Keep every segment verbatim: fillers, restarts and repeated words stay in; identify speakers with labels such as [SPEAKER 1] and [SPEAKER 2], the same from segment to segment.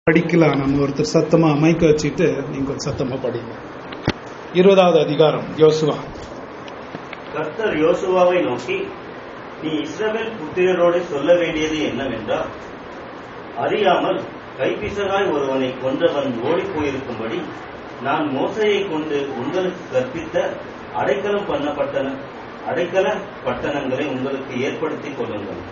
[SPEAKER 1] படிக்கலாம். நம்ம ஒருத்தர் சத்தமா மைக்க வச்சுட்டு நீங்க கொஞ்சம் சத்தமா படிங்க. இருபதாவது அதிகாரம் யோசுவா.
[SPEAKER 2] கர்த்தர் யோசுவாவை நோக்கி, நீ இஸ்ரவேல் புத்திரரோடு சொல்ல வேண்டியது என்னவென்றால், அறியாமல் கைப்பிசகாய் ஒருவனை கொன்றவன் ஓடி போயிருக்கும்படி நான் மோசையை கொண்டு உங்களுக்கு கற்பித்த அடைக்கலம் பண்ணப்பட்ட அடைக்கல பட்டணங்களை உங்களுக்கு ஏற்படுத்திக் கொள்ளுங்கள்.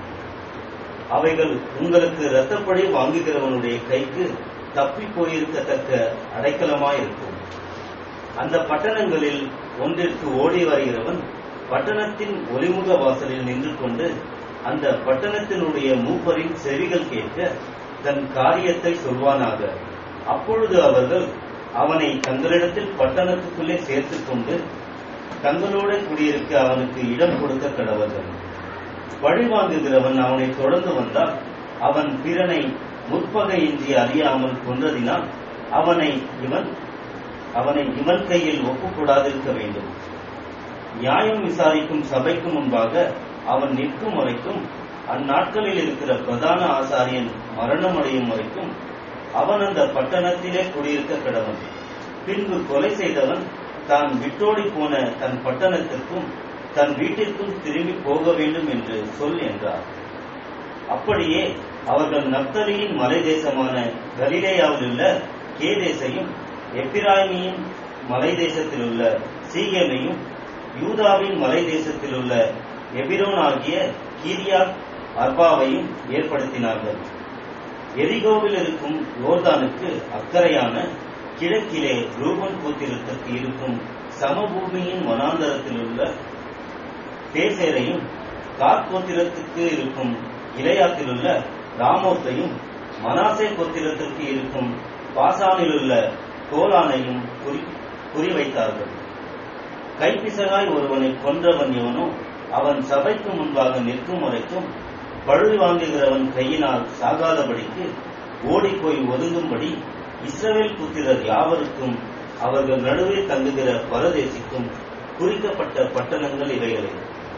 [SPEAKER 2] அவைகள் உங்களுக்கு இரத்தப்படி வாங்குகிறவனுடைய கைக்கு தப்பி போயிருக்கத்தக்க அடைக்கலமாயிருக்கும். அந்த பட்டணங்களில் ஒன்றிற்கு ஓடி வருகிறவன் பட்டணத்தின் ஒளிமுக வாசலில் நின்று கொண்டு அந்த பட்டணத்தினுடைய மூப்பரின் செவிகள் கேட்க தன் காரியத்தை சொல்வானாக. அப்பொழுது அவர்கள் அவனை தங்களிடத்தில் பட்டணத்துக்குள்ளே சேர்த்துக் கொண்டு தங்களோட குடியிருக்க அவனுக்கு இடம் கொடுக்க கடவர்கள். பழி வாங்குகிறவன் அவனை தொடர்ந்து வந்தால் அவன் பிறனை முற்பகையின்றி அறியாமல் கொன்றதினால் அவனை இவன் அவனை இவன் கையில் ஒப்புக்கூடாதிருக்க வேண்டும். நியாயம் விசாரிக்கும் சபைக்கு முன்பாக அவன் நிற்கும் வரைக்கும், அந்நாட்களில் இருக்கிற பிரதான ஆசாரியன் மரணம் அடையும் வரைக்கும் அவன் அந்த பட்டணத்திலே குடியிருக்க கடவன். பின்பு கொலை செய்தவன் தான் விட்டோடி போன தன் பட்டணத்திற்கும் தன் வீட்டிற்கும் திரும்பி போக வேண்டும் என்று சொல் என்றார். அப்படியே அவர்கள் நப்தலியின் மலை தேசமான கலிலேயாவில் உள்ள கேதேசையும் எப்பிராயிமின் மலை தேசத்தில் உள்ள சீகேமையும் யூதாவின் மலை தேசத்தில் உள்ள எபிரோன் ஆகிய கீரியாத் அர்பாவையும் ஏற்படுத்தினார்கள். எரிகோவில் இருக்கும் யோர்தானுக்கு அக்கறையான கிழக்கிலே ரூபன் கோத்திரத்திற்கு இருக்கும் சமபூமியின் வனாந்தரத்தில் உள்ள பேசேரையும், காத் கோத்திரத்துக்கு இருக்கும் இளையாத்தில் உள்ள ராமோத்தையும், மனாசே கோத்திரத்திற்கு இருக்கும் பாசானில் உள்ள கோலானையும் குறிவைத்தார்கள். கைப்பிசகாய் ஒருவனை கொன்றவன் எவனோ அவன் சபைக்கு முன்பாக நிற்கும் வரைக்கும் பழி வாங்குகிறவன் கையினால் சாகாதபடிக்கு ஓடிப்போய் ஒதுங்கும்படி இஸ்ரவேல் புத்திரர் யாவருக்கும் அவர்கள் நடுவே தங்குகிற பரதேசிக்கும் குறிக்கப்பட்ட பட்டணங்கள் இவைகளே.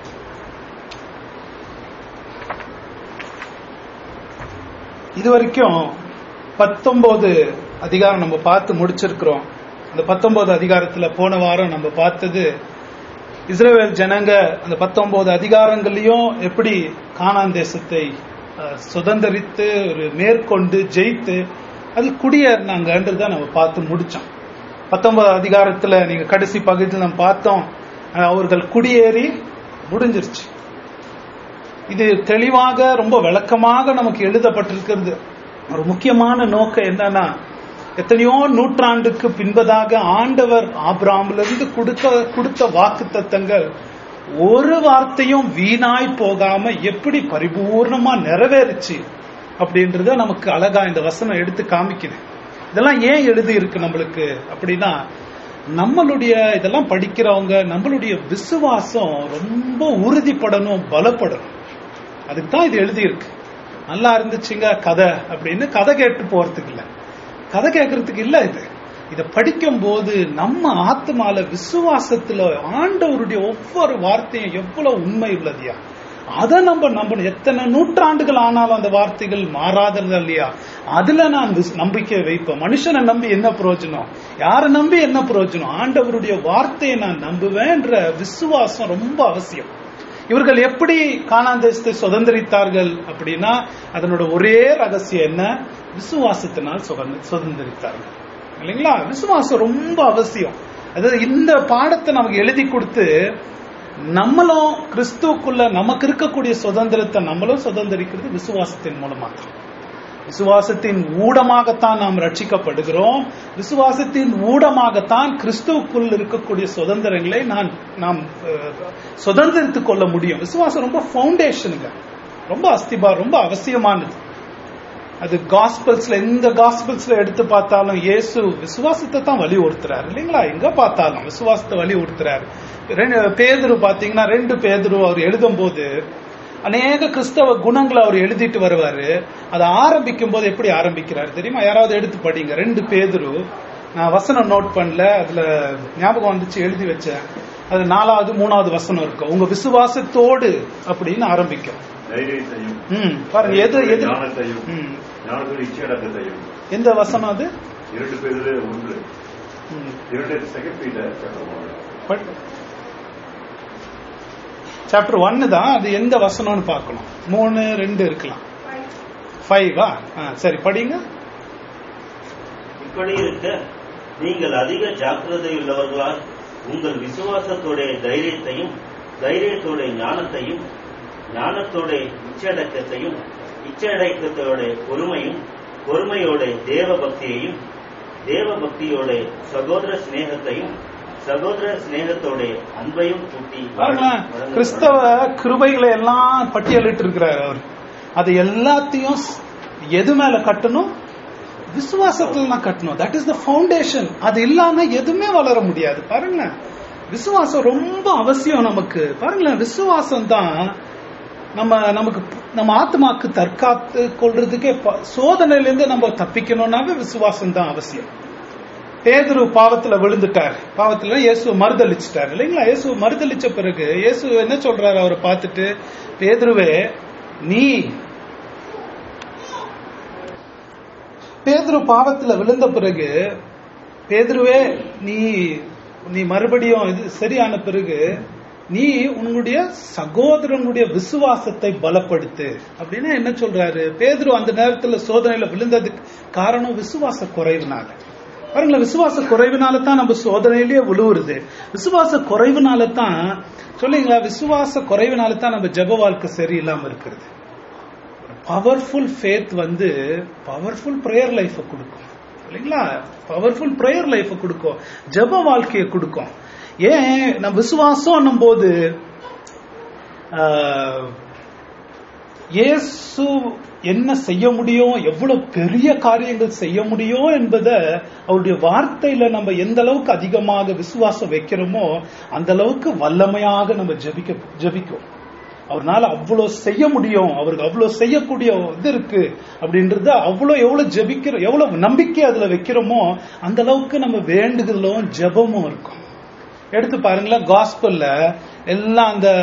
[SPEAKER 1] இதுவரைக்கும் பத்தொன்பது அதிகாரம் நம்ம பார்த்து முடிச்சிருக்கிறோம். அந்த பத்தொன்பது அதிகாரத்துல போன வாரம் நம்ம பார்த்தது இஸ்ரவேல் ஜனங்க அந்த பத்தொன்பது அதிகாரங்களையும் எப்படி கானான் தேசத்தை சுதந்திரித்து ஒரு மேற்கொண்டு ஜெயித்து அது குடியேறினாங்கன்றத நம்ம பார்த்து முடிச்சோம். பத்தொன்பது அதிகாரத்துல நீங்க கடைசி பகுதியில் நம்ம பார்த்தோம், அவர்கள் குடியேறி முடிஞ்சிருச்சு. இது தெளிவாக ரொம்ப விளக்கமாக நமக்கு எழுதப்பட்டிருக்கிறது. ஒரு முக்கியமான நோக்கம் என்னன்னா, எத்தனையோ நூற்றாண்டுக்கு பின்பதாக ஆண்டவர் ஆபிரகாமிலிருந்து கொடுத்த கொடுத்த வாக்கு தத்தங்கள் ஒரு வார்த்தையும் வீணாய் போகாம எப்படி பரிபூர்ணமா நிறைவேறுச்சு அப்படின்றத நமக்கு அழகா இந்த வசனம் எடுத்து காமிக்குது. இதெல்லாம் ஏன் எழுதி இருக்கு நம்மளுக்கு அப்படின்னா, நம்மளுடைய இதெல்லாம் படிக்கிறவங்க நம்மளுடைய விசுவாசம் ரொம்ப உறுதிப்படணும், பலப்படணும். அதுக்கு தான் இது எழுதி இருக்கு. நல்லா இருந்துச்சுங்க கதை அப்படின்னு கதை கேட்டு போறதுக்கு இல்ல, கதை கேட்கறதுக்கு இல்ல. இது இதை படிக்கும் போது நம்ம ஆத்மால விசுவாசத்துல ஆண்டவருடைய ஒவ்வொரு வார்த்தையும் எவ்வளவு உண்மை உள்ளதியா அதை நம்ம நம்பணும். எத்தனை நூற்றாண்டுகள் ஆனாலும் அந்த வார்த்தைகள் மாறாதது இல்லையா, அதுல நான் நம்பிக்கை வைப்பேன். மனுஷனை நம்பி என்ன பிரயோஜனம், யாரை நம்பி என்ன பிரயோஜனம், ஆண்டவருடைய வார்த்தையை நான் நம்புவேன்ற விசுவாசம் ரொம்ப அவசியம். இவர்கள் எப்படி கானான் தேசத்தை சுதந்திரித்தார்கள் அப்படின்னா, அதனோட ஒரே ரகசியம் என்ன, விசுவாசத்தினால் சுதந்திரித்தார்கள் இல்லைங்களா. விசுவாசம் ரொம்ப அவசியம். அதாவது இந்த பாடத்தை நமக்கு எழுதி கொடுத்து நம்மளும் கிறிஸ்துக்குள்ள நமக்கு இருக்கக்கூடிய சுதந்திரத்தை நம்மளும் சுதந்திரிக்கிறது விசுவாசத்தின் மூலமா தான். விசுவாசத்தின் ஊடமாகத்தான் நாம் ரட்சிக்கப்படுகிறோம். விசுவாசத்தின் ஊடமாகத்தான் கிறிஸ்துவுக்குள் இருக்கக்கூடிய சுதந்திரங்களை நான் நாம் சுதந்திரித்துக் கொள்ள முடியும். விசுவாசம் ரொம்ப பவுண்டேஷனுங்க, ரொம்ப அஸ்திபா, ரொம்ப அவசியமானது. அது காஸ்பல்ஸ்ல எந்த காஸ்பல்ஸ்ல எடுத்து பார்த்தாலும் இயேசு விசுவாசத்தை தான் வலியுறுத்துறாரு இல்லைங்களா. எங்க பார்த்தாலும் விசுவாசத்தை வலியுறுத்துறாரு. பேதுரு பாத்தீங்கன்னா, ரெண்டு பேதுரு அவர் எழுதும் போது அநேக கிறிஸ்தவ குணங்களை அவர் எழுதிட்டு வருவாரு. அதை ஆரம்பிக்கும் போது எப்படி ஆரம்பிக்கிறாரு தெரியுமா? யாராவது எடுத்து படிங்க. ரெண்டு பேதுரு, நான் வசனம் நோட் பண்ணல, அதுல ஞாபகம் வந்துச்சு எழுதி வச்சேன். அது நாலாவது மூணாவது வசனம் இருக்கும். உங்க விசுவாசத்தோடு அப்படின்னு ஆரம்பிக்கும். பாருங்க, எது எது எந்த வசனம் அது?
[SPEAKER 3] இரண்டு பேரு ஒன்று இரண்டு செகண்ட் பீட்டர்
[SPEAKER 1] சாப்டர் ஒன்னு தான். அது எந்த வசனம்னு பார்க்கணும். மூணு ரெண்டு இருக்கலாம். ஃபைவா? சரி படிங்க.
[SPEAKER 2] இப்படி இருக்க நீங்கள் அதிக ஜாக்கிரதை உள்ளவர்களால் உங்கள் விசுவாசத்தோட தைரியத்தையும் தைரியத்தோட ஞானத்தையும் ஞானத்தோட இச்சடக்கத்தையும் இச்சடக்கத்தோட பொறுமையும் பொறுமையோட தேவ பக்தியையும் தேவ பக்தியோட சகோதர சிநேகத்தையும் சகோதர சிநேகத்தோட அன்பையும் கூட்டி.
[SPEAKER 1] கிறிஸ்தவ கிருபைகளை எல்லாம் பட்டியலிட்டு இருக்கிறார் அவர். அது எல்லாத்தையும் எது மேல கட்டணும்? விசுவாசத்துல தான் கட்டணும். That is the foundation. அது இல்லாம எதுவுமே வளர முடியாது. பாருங்க, விசுவாசம் ரொம்ப அவசியம் நமக்கு. பாருங்களேன், விசுவாசம் தான் நம்ம நமக்கு நம்ம ஆத்மாக்கு தற்காத்து கொள்றதுக்கே. சோதனையில இருந்து நம்ம தப்பிக்கணும்னாவே விசுவாசம் தான் அவசியம். பேதுரு பாவத்துல விழுந்துட்டார். பாவத்துல இயேசு மறுதளிச்சிட்டார் இல்லைங்களா? இயேசு மறுதளிச்ச பிறகு இயேசு என்ன சொல்றாரு அவரை பார்த்துட்டு, பேதுருவே நீ பேதுரு பாவத்துல விழுந்த பிறகு பேதுருவே நீ நீ மறுபடியும் இது சரியான பிறகு நீ உன்னுடைய சகோதரனுடைய விசுவாசத்தை பலப்படுத்து அப்படின்னு என்ன சொல்றாரு? பேதுரு அந்த நேரத்துல சோதனையில விழுந்ததுக்கு காரணம் விசுவாச குறைவுனால. பாருங்களேன், விசுவாச குறைவுனால தான் நம்ம சோதனையிலேயே விழுவுறது. விசுவாச குறைவுனால தான் சொல்லுங்களா, விசுவாச குறைவுனால தான் நம்ம ஜெப வாழ்க்கை சரியில்லாம இருக்கிறது. பவர்ஃபுல் ஃபேத் வந்து பவர்ஃபுல் பிரேயர் லைஃப் கொடுக்கும் இல்லைங்களா? பவர்ஃபுல் பிரேயர் லைஃப் கொடுக்கும், ஜெப வாழ்க்கையை கொடுக்கும். ஏன் நம்ம விசுவாசம் போது இயேசு என்ன செய்ய முடியும், எவ்வளவு பெரிய காரியங்கள் செய்ய முடியும் என்பதை அவருடைய வார்த்தையில நம்ம எந்த அளவுக்கு அதிகமாக விசுவாசம் வைக்கிறோமோ அந்த அளவுக்கு வல்லமையாக நம்ம ஜெபிக்க ஜெபிக்கும். அவர்னால அவ்வளவு செய்ய முடியும், அவருக்கு அவ்வளவு செய்யக்கூடிய இது இருக்கு அப்படின்றத அவ்வளவு எவ்வளவு ஜெபிக்கிறோம், எவ்வளவு நம்பிக்கை அதுல வைக்கிறோமோ அந்த அளவுக்கு நம்ம வேண்டுதலும் ஜெபமும் இருக்கும். எடுத்து பாருங்களேன், காஸ்பல்ல எல்லாம் அந்த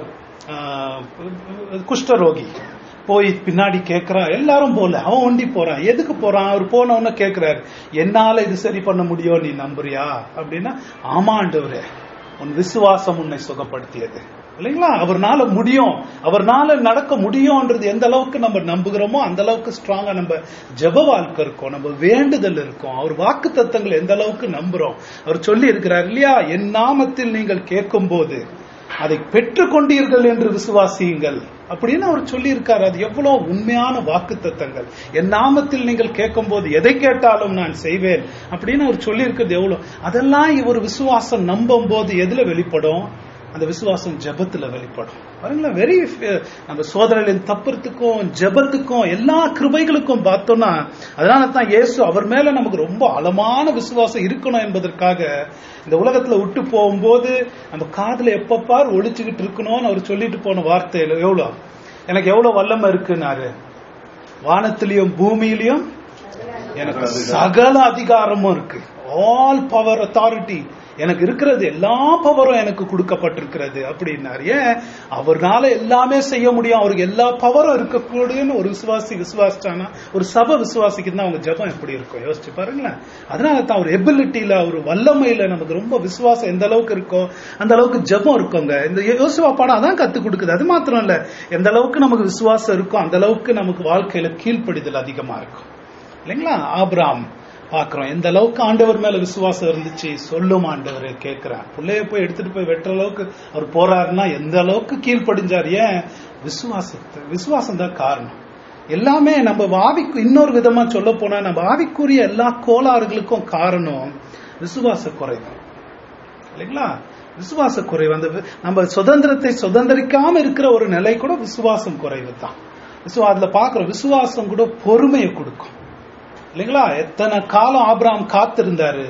[SPEAKER 1] குஷ்டரோகி போய் பின்னாடி கேட்கிறான், எல்லாரும் போல அவன் ஒண்டி போறான். எதுக்கு போறான்? அவர் போனவன கேட்கிறாரு, என்னால இது சரி பண்ண முடியும், நீ நம்புறியா அப்படின்னா, ஆமா ஆண்டவரே உன் விசுவாசம் உன்னை சுகப்படுத்தியது இல்லைங்களா? அவர்னால முடியும், அவர்னால நடக்க முடியும்ன்றது எந்த அளவுக்கு நம்ம நம்புகிறோமோ அந்த அளவுக்கு ஸ்ட்ராங்கா நம்ம ஜெப வாழ்க்கை இருக்கும், நம்ம வேண்டுதல் இருக்கும். அவர் வாக்கு தத்தங்களை எந்த அளவுக்கு நம்புறோம். அவர் சொல்லி இருக்கிறார் இல்லையா, என் நாமத்தில் நீங்கள் கேட்கும் போது அதை பெற்றுக் கொண்டீர்கள் என்று விசுவாசியுங்கள் அப்படின்னு அவர் சொல்லி இருக்காரு. அது எவ்வளவு உண்மையான வாக்கு தத்தங்கள். என் நாமத்தில் நீங்கள் கேட்கும் போது எதை கேட்டாலும் நான் செய்வேன் அப்படின்னு அவர் சொல்லி இருக்கிறது எவ்வளவு. அதெல்லாம் இவர் விசுவாசம் நம்பும் போது எதுல வெளிப்படும்? அந்த விசுவாசம் ஜெபத்துல வெளிப்படும். பாருங்களேன், வெரி நம்ம சோதனைகளின் தப்புறதுக்கும் ஜெபத்துக்கும் எல்லா கிருபைகளுக்கும் பார்த்தோம்னா அதனால தான் இயேசு அவர் மேல நமக்கு ரொம்ப ஆழமான விசுவாசம் இருக்கணும் என்பதற்காக இந்த உலகத்துல விட்டு போகும்போது நம்ம காதுல எப்பப்பார் ஒழிச்சுக்கிட்டு இருக்கணும்னு அவர் சொல்லிட்டு போன வார்த்தையில எவ்வளவு எனக்கு எவ்வளவு வல்லமை இருக்குன்னாரு. வானத்திலையும் பூமியிலையும் எனக்கு சகல அதிகாரமும் இருக்கு. ஆல் பவர் அத்தாரிட்டி எனக்கு இருக்கிறது, எல்லா பவரும் எனக்கு கொடுக்கப்பட்டிருக்கிறது அப்படின்னாரு. ஏன்? அவர்னால எல்லாமே செய்ய முடியும், அவருக்கு எல்லா பவரும் இருக்கக்கூடியன்னு ஒரு விசுவாசி விசுவாசிச்சானா, ஒரு சபை விசுவாசிக்குன்னா அவங்க ஜெபம் எப்படி இருக்கும் யோசிச்சு பாருங்களேன். அதனால தான் ஒரு எபிலிட்டியில ஒரு வல்லமையில நமக்கு ரொம்ப விசுவாசம் எந்த அளவுக்கு இருக்கோ அந்த அளவுக்கு ஜெபம் இருக்குங்க. இந்த யோசுவா பாடம் அதான் கத்து கொடுக்குது. அது மாத்திரம் இல்ல, எந்த அளவுக்கு நமக்கு விசுவாசம் இருக்கும் அந்த அளவுக்கு நமக்கு வாழ்க்கையில கீழ்ப்படிதல் அதிகமா இருக்கும் இல்லைங்களா? ஆபிரகாம் பாக்குறோம் எந்த அளவுக்கு ஆண்டவர் மேல விசுவாசம் இருந்துச்சு. சொல்லும் ஆண்டவர் கேட்கிறார், பிள்ளைய போய் எடுத்துட்டு போய் வெட்டுற அளவுக்கு அவர் போறாருன்னா எந்த அளவுக்கு கீழ்ப்படிஞ்சார். ஏன்? விசுவாசத்தை விசுவாசம் தான் காரணம். எல்லாமே நம்ம ஆவிக்கு இன்னொரு விதமா சொல்ல போனா நம்ம ஆவிக்குரிய எல்லா கோளாறுகளுக்கும் காரணம் விசுவாச குறைவு இல்லைங்களா? விசுவாச குறைவு. அந்த நம்ம சுதந்திரத்தை சுதந்திரிக்காம இருக்கிற ஒரு நிலை கூட விசுவாசம் குறைவு தான். அதுல பாக்குற விசுவாசம் கூட பொறுமையை கொடுக்கும் இல்லைங்களா? எத்தனை காலம் ஆபிரகாம் காத்திருந்தாரு,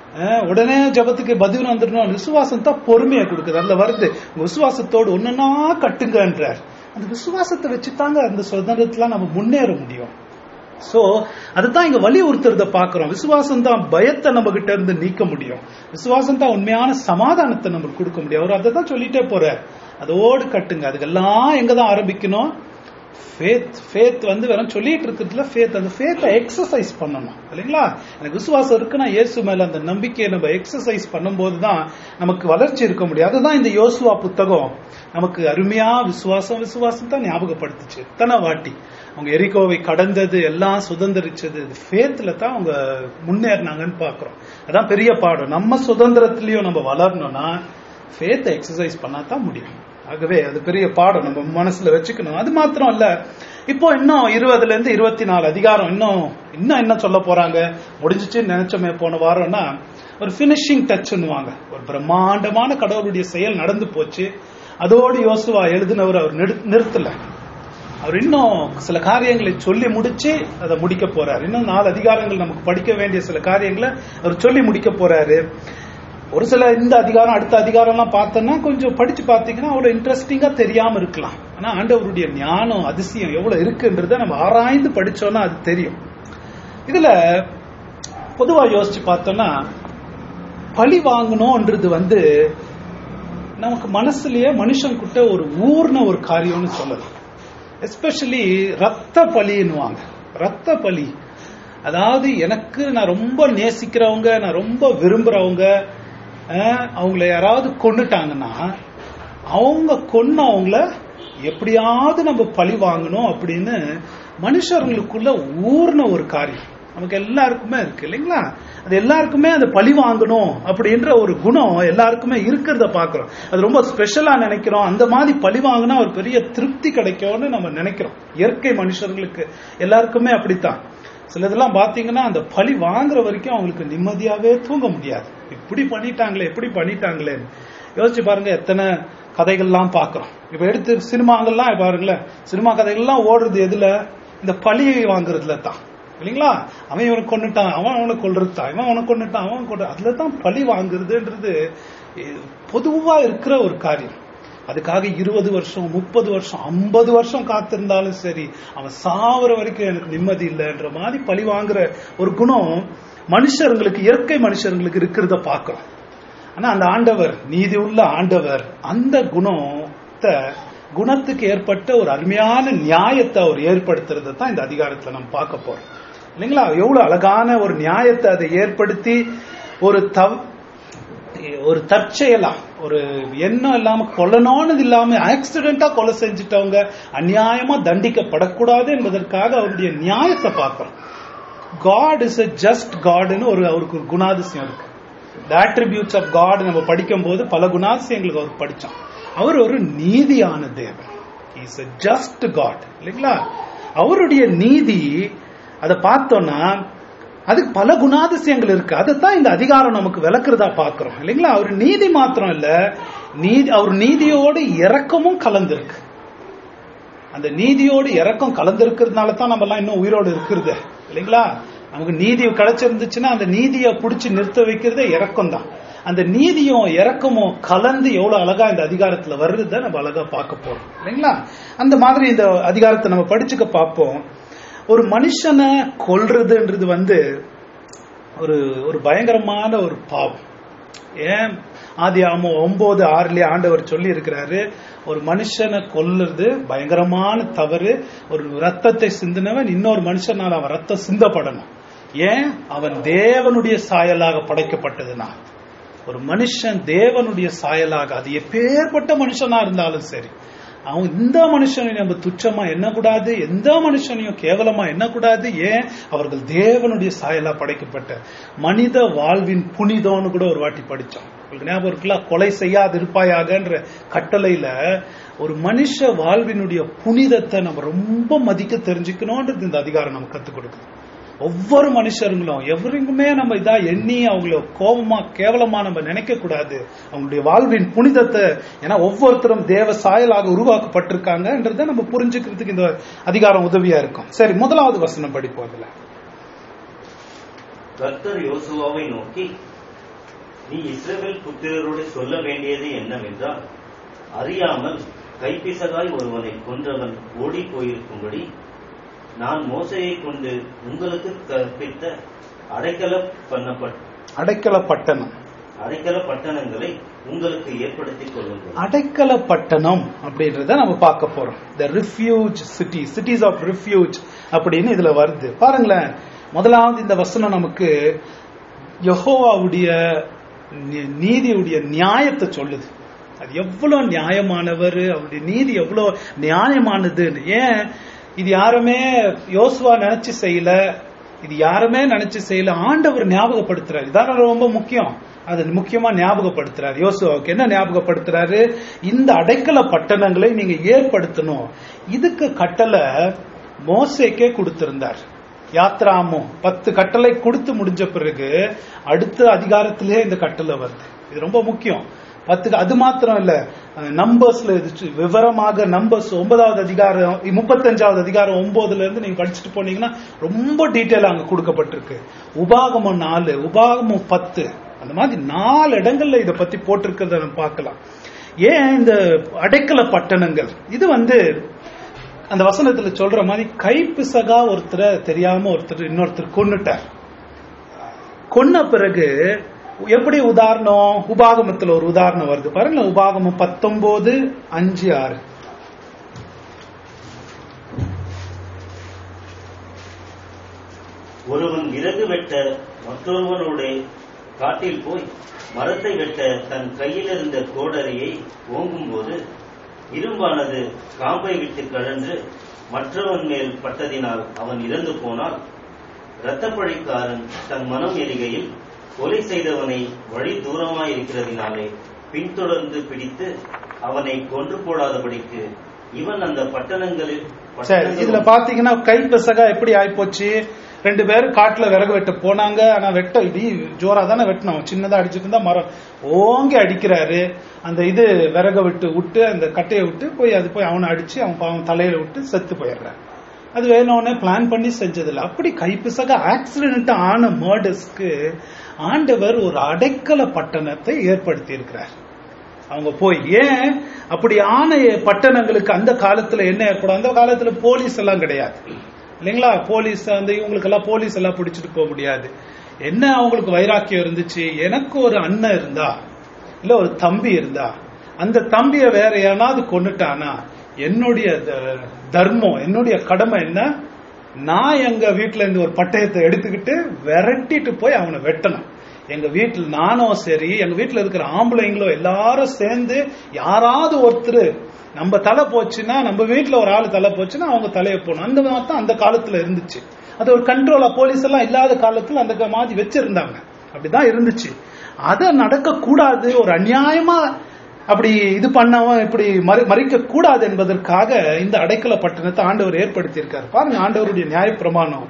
[SPEAKER 1] உடனே ஜபத்துக்கு பதில் வந்துடணும். விசுவாசம் தான் பொறுமையை கொடுக்குது. அதுல வருது, உங்க விசுவாசத்தோடு ஒன்னா கட்டுங்கன்றார். அந்த விசுவாசத்தை வச்சுதாங்க அந்த சுதந்திரத்துல நம்ம முன்னேற முடியும். சோ அதுதான் இங்க வலியுறுத்துறத பாக்குறோம். விசுவாசம் தான் பயத்தை நம்ம கிட்ட இருந்து நீக்க முடியும். விசுவாசம் தான் உண்மையான சமாதானத்தை நமக்கு கொடுக்க முடியும். அவர் அதை தான் சொல்லிட்டே போற, அதோடு கட்டுங்க. அதுக்கெல்லாம் எங்கதான் ஆரம்பிக்கணும்? ஃபேத் ஃபேத் வந்து வெறும் சொல்லிட்டு இருக்கிறதுல ஃபேத், அந்த ஃபேத்தை எக்ஸசைஸ் பண்ணணும் இல்லைங்களா. எனக்கு விசுவாசம் இருக்குன்னா இயேசு மேல அந்த நம்பிக்கையை நம்ம எக்ஸசைஸ் பண்ணும்போது தான் நமக்கு வளர்ச்சி இருக்க முடியும். அதுதான் இந்த யோசுவா புத்தகம் நமக்கு அருமையா விசுவாசம் விசுவாசம் தான் ஞாபகப்படுத்துச்சு. எத்தனை வாட்டி அவங்க எரிகோவை கடந்தது, எல்லாம் சுதந்திரிச்சது ஃபேத்ல தான் அவங்க முன்னேறினாங்கன்னு பாக்குறோம். அதான் பெரிய பாடம். நம்ம சுதந்திரத்திலயும் நம்ம வளரணும்னா ஃபேத்தை எக்ஸசைஸ் பண்ணா தான் முடியும். ஆகவே அது பெரிய பாடம் நம்ம மனசுல வச்சுக்கணும். அது மாத்திரம் இல்ல, இப்போ இன்னும் இருபதுல இருந்து இருபத்தி நாலு அதிகாரம் இன்னும் இன்னும் என்ன சொல்ல போறாங்க. முடிஞ்சிச்சுன்னு நினைச்சோமே போன வாரம்னா, ஒரு பினிஷிங் டச்னுவாங்க. ஒரு பிரம்மாண்டமான கடவுளுடைய செயல் நடந்து போச்சு. அதோடு யோசுவா எழுதினவர் அவர் நிறுத்தல. அவர் இன்னும் சில காரியங்களை சொல்லி முடிச்சு அதை முடிக்க போறாரு. இன்னும் நாலு அதிகாரங்கள் நமக்கு படிக்க வேண்டிய சில காரியங்களை அவர் சொல்லி முடிக்க போறாரு. ஒரு சில இந்த அதிகாரம் அடுத்த அதிகாரம் எல்லாம் பார்த்தோம்னா கொஞ்சம் படிச்சு பார்த்தீங்கன்னா அவ்வளவு இன்ட்ரெஸ்டிங்கா தெரியாம இருக்கலாம். ஆனா ஆண்டவருடைய ஞானம் அதிசயம் எவ்வளவு இருக்குன்றத நம்ம ஆராய்ந்து படிச்சோம்னா அது தெரியும். இதுல பொதுவா யோசிச்சு பார்த்தோம்னா, பழி வாங்கணும்ன்றது வந்து நமக்கு மனசுலயே மனுஷன் கிட்ட ஒரு ஊர்ன ஒரு காரியம்னு சொல்லலாம். எஸ்பெஷலி ரத்த பலின்னுவாங்க. ரத்த பலி அதாவது எனக்கு நான் ரொம்ப நேசிக்கிறவங்க, நான் ரொம்ப விரும்புறவங்க அவங்கள யாராவது கொன்னுட்டாங்கன்னா அவங்க கொன்னவங்கள எப்படியாவது நம்ம பழி வாங்கணும் அப்படின்னு மனுஷர்களுக்குள்ள ஊர்ன ஒரு காரியம் நமக்கு எல்லாருக்குமே இருக்கு இல்லைங்களா. அது எல்லாருக்குமே அந்த பழி வாங்கணும் அப்படின்ற ஒரு குணம் எல்லாருக்குமே இருக்கிறத பாக்குறோம். அது ரொம்ப ஸ்பெஷலா நினைக்கிறோம். அந்த மாதிரி பழி வாங்கினா ஒரு பெரிய திருப்தி கிடைக்கும்னு நம்ம நினைக்கிறோம். இயற்கை மனுஷர்களுக்கு எல்லாருக்குமே அப்படித்தான். சிலதெல்லாம் பாத்தீங்கன்னா அந்த பழி வாங்குற வரைக்கும் அவங்களுக்கு நிம்மதியாவே தூங்க முடியாது. இப்படி பண்ணிட்டாங்களே எப்படி பண்ணிட்டாங்களே யோசிச்சு பாருங்க. எத்தனை கதைகள்லாம் பாக்குறோம். இப்ப எடுத்து சினிமாங்கள்லாம் பாருங்களேன். சினிமா கதைகள்லாம் ஓடுறது எதுல? இந்த பழியை வாங்குறதுல தான் இல்லைங்களா. அவன் இவனை கொண்டுட்டான், அவன் அவனை கொல்றதுதான், இவன் அவனை கொண்டுட்டான், அவன் கொண்டு அதுலதான் பழி வாங்குறதுன்றது பொதுவா இருக்கிற ஒரு காரியம். அதுக்காக இருபது வருஷம் முப்பது வருஷம் ஐம்பது வருஷம் காத்திருந்தாலும் சரி, அவன் சாவர வரைக்கும் எனக்கு நிம்மதி இல்லைன்ற மாதிரி பழி வாங்குற ஒரு குணம் மனுஷர்களுக்கு, இயற்கை மனுஷர்களுக்கு இருக்கிறத பாக்குறோம். ஆனா அந்த ஆண்டவர், நீதி உள்ள ஆண்டவர், அந்த குணத்தை குணத்துக்கு ஏற்பட்ட ஒரு அருமையான நியாயத்தை அவர் ஏற்படுத்துறதை தான் இந்த அதிகாரத்துல நம்ம பார்க்க போறோம் இல்லைங்களா. எவ்வளவு அழகான ஒரு நியாயத்தை அதை ஏற்படுத்தி ஒரு தவ் ஒரு தற்செயலா ஒரு எண்ணம் இல்லாம கொல்லணும்னு இல்லாம ஆக்சிடென்டா கொலை செஞ்சுட்டவங்க அநியாயமா தண்டிக்கப்படக்கூடாது என்பதற்காக அவருடைய நியாயத்தை பார்க்கிறோம். காட் இஸ் a just காட்னு ஒரு அவருக்கு ஒரு குணாதிசயம் இருக்கு. The attributes of God நம்ம படிக்கும் போது பல குணாதிசயங்களுக்கு அவர் படிச்சோம். அவர் ஒரு நீதியான தேவன். He is a just God இல்லைங்களா. அவருடைய நீதி அதை பார்த்தோம்னா அதுக்கு பல குணாதிசயங்கள் இருக்கு. அதைத்தான் இந்த அதிகாரம் நமக்கு விளக்குறதா பாக்குறோம் இல்லைங்களா. அவர் நீதி மாத்திரம் இல்ல, நீதி அவர் நீதியோடு இரக்கமும் கலந்திருக்கு. அந்த நீதியோடு இரக்கம் கலந்திருக்கிறதுனால தான் நம்ம எல்லாம் இன்னும் உயிரோடு இருக்கிறது இல்லைங்களா. நமக்கு நீதி கிடைச்சிருந்துச்சுன்னா அந்த நீதியை பிடிச்சி நிறுத்த வைக்கிறதே இரக்கம் தான். அந்த நீதியும் இரக்கமும் கலந்து எவ்வளவு அழகா இந்த அதிகாரத்துல வர்றத நம்ம அழகா பார்க்க போறோம் இல்லைங்களா. அந்த மாதிரி இந்த அதிகாரத்தை நம்ம படிச்சுக்க பார்ப்போம். ஒரு மனுஷனை கொல்றதுன்றது வந்து ஒரு ஒரு பயங்கரமான ஒரு பாவம். ஏன் ஆதியாகம ஒன்பது ஆறுலயே ஆண்டவர் சொல்லி இருக்கிறாரு, ஒரு மனுஷனை கொல்லுறது பயங்கரமான தவறு. ஒரு ரத்தத்தை சிந்தினவன் இன்னொரு மனுஷனால் அவன் ரத்தம் சிந்தப்படணும். ஏன்? அவன் தேவனுடைய சாயலாக படைக்கப்பட்டதுனா. ஒரு மனுஷன் தேவனுடைய சாயலாக, அது எப்பேற்பட்ட மனுஷனா இருந்தாலும் சரி, அவன் இந்த மனுஷனையும் நம்ம துச்சமா எண்ணக்கூடாது, எந்த மனுஷனையும் கேவலமா எண்ணக்கூடாது. ஏன்? அவர்கள் தேவனுடைய சாயலா படைக்கப்பட்ட மனித வாழ்வின் புனிதம்னு கூட ஒரு வாட்டி படிச்சோம். உங்களுக்கு ஞாபகம் இருக்குல்ல, கொலை செய்யாது இருப்பாயாகன்ற கட்டளையில ஒரு மனுஷ வாழ்வினுடைய புனிதத்தை நம்ம ரொம்ப மதிக்க தெரிஞ்சுக்கணும்ன்றது இந்த அதிகாரம் நம்ம கத்துக் கொடுக்குது. ஒவ்வொரு மனுஷர்களும் எவருக்குமே நம்ம இதா எண்ணி அவங்கள கோபமா கேவலமா நம்ம நினைக்க கூடாது. அவங்களுடைய வாழ்வின் புனிதத்தை, ஏன்னா ஒவ்வொருத்தரும் தேவ சாயலாக உருவாக்கப்பட்டிருக்காங்கன்றத நம்ம புரிஞ்சுக்கிறதுக்கு இந்த அதிகாரம் உதவியா இருக்கும். சரி, முதலாவது வசனம் படிப்போம். அதுல
[SPEAKER 2] கர்த்தர் யோசுவாவை நோக்கி, நீ இஸ்ரவேல் புத்திரரோடு சொல்ல வேண்டியது என்னவென்றால், அறியாமல் கைப்பிசகாய் ஒருவனை கொன்றவன் ஓடி போயிருக்கும்படி நான் மோசையை கொண்டு உங்களுக்கு கற்பித்த அடைக்கல பண்ணப்பட்ட
[SPEAKER 1] அடைக்கல பட்டணம்
[SPEAKER 2] அடைக்கல பட்டணங்களை உங்களுக்கு ஏற்படுத்திக் கொள்ளுங்கள்.
[SPEAKER 1] அடைக்கல பட்டணம் அப்படின்றத நம்ம பார்க்க போறோம். The refuge city, cities of refuge அப்படின்னு இதுல வருது. பாருங்களேன், முதலாவது இந்த வசனம் நமக்கு யெகோவாவுடைய நீதியுடைய நியாயத்தை சொல்லுது. அது எவ்வளவு நியாயமானவர், அவருடைய நீதி எவ்வளவு நியாயமானது. ஏன் இது யாருமே யோசுவா நினைச்சு செய்யல, இது யாருமே நினைச்சு செய்யல, ஆண்டவர் ஞாபகப்படுத்துறாரு. இதான் ரொம்ப முக்கியம். அது முக்கியமா ஞாபகப்படுத்துறாரு. யோசுவாவுக்கு என்ன ஞாபகப்படுத்துறாரு? இந்த அடைக்கல பட்டணங்களை நீங்க ஏற்படுத்தணும். இதுக்கு கட்டளை மோசேக்கே கொடுத்திருந்தார். யாத்ராமோ பத்து கட்டளை கொடுத்து முடிஞ்ச பிறகு அடுத்த அதிகாரத்திலே இந்த கட்டளை வருது. இது ரொம்ப முக்கியம். பத்து அது மாத்திரம் இல்ல, நம்பர்ஸ்ல விவரமாக நம்பர்ஸ் ஒன்பதாவது அதிகாரம் முப்பத்தஞ்சாவது அதிகாரம் ஒன்பதுல இருந்து நீங்க படிச்சுட்டு போனீங்கன்னா ரொம்ப டீட்டெயிலா அங்க கொடுக்கப்பட்டிருக்கு. உபாகமம் நாலு, உபாகமம் பத்து, அந்த மாதிரி நாலு இடங்கள்ல இதை பத்தி போட்டிருக்கிறத நம்ம பார்க்கலாம். ஏன் இந்த அடைக்கல பட்டணங்கள், இது வந்து அந்த வசனத்துல சொல்ற மாதிரி கைப்பிசகா ஒருத்தரை தெரியாம ஒருத்தர் இன்னொருத்தர் கொன்னுட்டார். கொன்ன பிறகு எப்படி உதாரணம், உபாகமத்துல ஒரு உதாரணம் வருது பாருங்க. உபாகமம் பத்தொன்பது அஞ்சு ஆறு.
[SPEAKER 2] ஒருவன் விறகு வெட்ட மற்றொருவனோட காட்டில் போய் மரத்தை வெட்ட தன் கையில் இருந்த கோடரியை ஓங்கும் போது இரும்பானது காம்பை விட்டு கழன்று மற்றவன் மேல் பட்டதினால் அவன் இறந்து போனால், இரத்தப்பழிக்காரன் தன் மனம் எரிகையில் கொலை செய்தவனை வழி தூரமாயிருக்கிறதினாலே பின்தொடர்ந்து பிடித்து அவனை கொன்று போடாதபடிக்கு இவன் அந்த பட்டணங்களில்.
[SPEAKER 1] இதுல பாத்தீங்கன்னா கைப்பிசகா எப்படி ஆயிப்போச்சு? ரெண்டு பேரும் காட்டுல விறகு வெட்ட போனாங்க. ஆனா வெட்ட இடி ஜோரா தானே வெட்டணும், சின்னதா அடிச்சுட்டு இருந்தா மரம் ஓங்கி அடிக்கிறாரு. அந்த இது விறக விட்டு விட்டு அந்த கட்டையை விட்டு போய் அது போய் அவனை அடிச்சு அவன் பாவம் தலையில விட்டு செத்து போயிடுறான். அது வேணும்னே பிளான் பண்ணி செஞ்சதில்ல. அப்படி கைப்பிசக ஆக்சிடென்ட் ஆன மர்டர்ஸ்க்கு ஆண்டவர் ஒரு அடைக்கல பட்டணத்தை ஏற்படுத்தி இருக்கிறார். அவங்க போய் ஏன் அப்படி ஆன பட்டணங்களுக்கு அந்த காலத்துல என்ன ஏற்படும்? அந்த காலத்துல போலீஸ் எல்லாம் கிடையாது இல்லைங்களா? போலீஸ் வந்து இவங்களுக்கு எல்லாம் போலீஸ் எல்லாம் பிடிச்சிட்டு போக முடியாது. என்ன அவங்களுக்கு வைராக்கியம் இருந்துச்சு? எனக்கு ஒரு அண்ணன் இருந்தா இல்ல ஒரு தம்பி இருந்தா, அந்த தம்பிய வேற யாராவது கொண்டுட்டானா என்னுடைய தர்மம், என்னுடைய கடமை என்ன? நான் எங்க வீட்டுல இருந்து ஒரு பட்டயத்தை எடுத்துக்கிட்டு விரட்டிட்டு போய் அவனை வெட்டணும். எங்க வீட்டுல நானும் சரி, எங்க வீட்டுல இருக்கிற ஆம்பளைங்களோ எல்லாரும் சேர்ந்து யாராவது ஒருத்தர் நம்ம தலை போச்சுன்னா, நம்ம வீட்டுல ஒரு ஆளு தலை போச்சுன்னா அவங்க தலையை போகணும். அந்த மாதிரி தான் அந்த காலத்துல இருந்துச்சு. அது ஒரு கண்ட்ரோலா போலீஸ் எல்லாம் இல்லாத காலத்துல அந்த மாதிரி வச்சிருந்தாங்க. அப்படிதான் இருந்துச்சு. அதை நடக்க கூடாது, ஒரு அநியாயமா அப்படி இது பண்ணவன் இப்படி மறிக்க கூடாது என்பதற்காக இந்த அடைக்கல பட்டணத்தை ஆண்டவர் ஏற்படுத்தி இருக்காரு. பாருங்க, ஆண்டவருடைய நியாய பிரமாணம்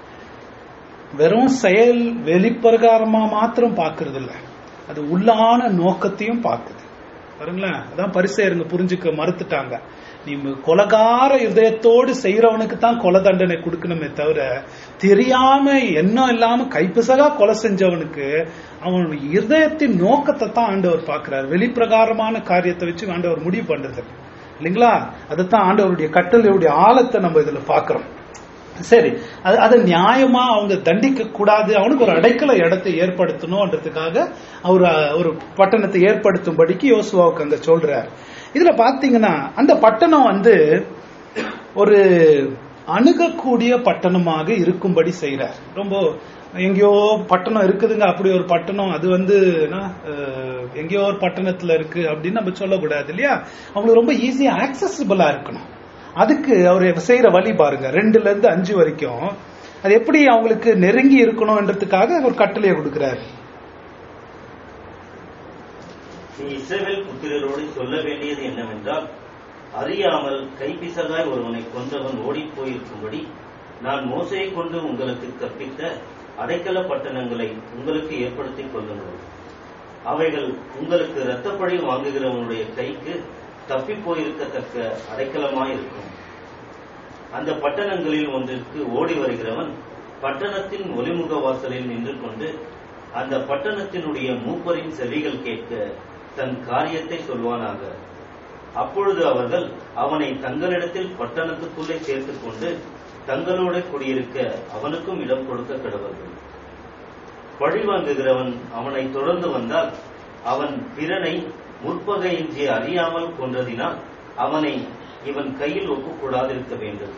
[SPEAKER 1] வெறும் செயல் வெளிப்பிரகாரமா மாத்திரம் பாக்குறது இல்ல, அது உள்ளான நோக்கத்தையும் பாக்குது. பாருங்களேன், அதான் பரிசேயருங்க புரிஞ்சுக்க மறுத்துட்டாங்க. நீ கொலகார இதயத்தோடு செய்யறவனுக்கு தான் கொலை தண்டனை கொடுக்கணுமே தவிர, தெரியாம எண்ணம் இல்லாம கைப்பிசகா கொலை செஞ்சவனுக்கு அவன் இருதயத்தின் நோக்கத்தை தான் ஆண்டவர் பாக்குறாரு. வெளிப்பிரகாரமான காரியத்தை வச்சு ஆண்டவர் முடிவு பண்றது இல்லைங்களா? அதைத்தான் ஆண்டவருடைய கட்டளையுடைய ஆழத்தை நம்ம இதுல பாக்குறோம். சரி, அது அதை நியாயமா அவங்க தண்டிக்க கூடாது, அவனுக்கு ஒரு அடைக்கல இடத்தை ஏற்படுத்தணும்ன்றதுக்காக அவர் ஒரு பட்டணத்தை ஏற்படுத்தும்படிக்கு யோசுவாவுக்கு அங்க சொல்றார். இதுல பாத்தீங்கன்னா அந்த பட்டணம் வந்து ஒரு அணுகக்கூடிய பட்டணமாக இருக்கும்படி செய்யறார். ரொம்ப எங்கேயோ பட்டணம் இருக்குதுங்க, அப்படி ஒரு பட்டணம் அது வந்து எங்கேயோ ஒரு பட்டணத்துல இருக்கு அப்படின்னு நம்ம சொல்லக்கூடாது இல்லையா? அவங்களுக்கு ரொம்ப ஈஸியா ஆக்சசிபிளா இருக்கணும். அதுக்கு அவர் செய்யற வழி பாருங்க, ரெண்டுல இருந்து அஞ்சு வரைக்கும் அது எப்படி அவங்களுக்கு நெருங்கி இருக்கணும்ன்றதுக்காக ஒரு கட்டளையை கொடுக்கிறாரு.
[SPEAKER 2] நீ இஸ்ரவேல் புத்திரரோடு சொல்ல வேண்டியது என்னவென்றால், அறியாமல் கைப்பிசகாய் ஒருவனை கொன்றவன் ஓடி போயிருக்கும்படி நான் மோசையை கொண்டு உங்களுக்கு கற்பித்த அடைக்கல பட்டணங்களை உங்களுக்கு ஏற்படுத்திக் கொள்ளுங்கள். அவைகள் உங்களுக்கு இரத்தப்பழி வாங்குகிறவனுடைய கைக்கு தப்பி போயிருக்கத்தக்க அடைக்கலமாயிருக்கும். அந்த பட்டணங்களில் ஒன்றிற்கு ஓடி வருகிறவன் பட்டணத்தின் ஒலிமுக வாசலில் நின்று கொண்டு அந்த பட்டணத்தினுடைய மூப்பரின் செவிகள் கேட்க தன் காரியத்தை சொல்வானாக. அப்பொழுது அவர்கள் அவனை தங்களிடத்தில் பட்டணத்துக்குள்ளே சேர்த்துக் கொண்டு தங்களோட குடியிருக்க அவனுக்கும் இடம் கொடுக்க கடவர்கள். பழிவாங்குகிறவன் அவனை தொடர்ந்து வந்தால் அவன் பிறனை முற்பகையின்றி அறியாமல் கொன்றதினால் அவனை இவன் கையில் ஒப்புக்கூடாதிருக்க வேண்டும்.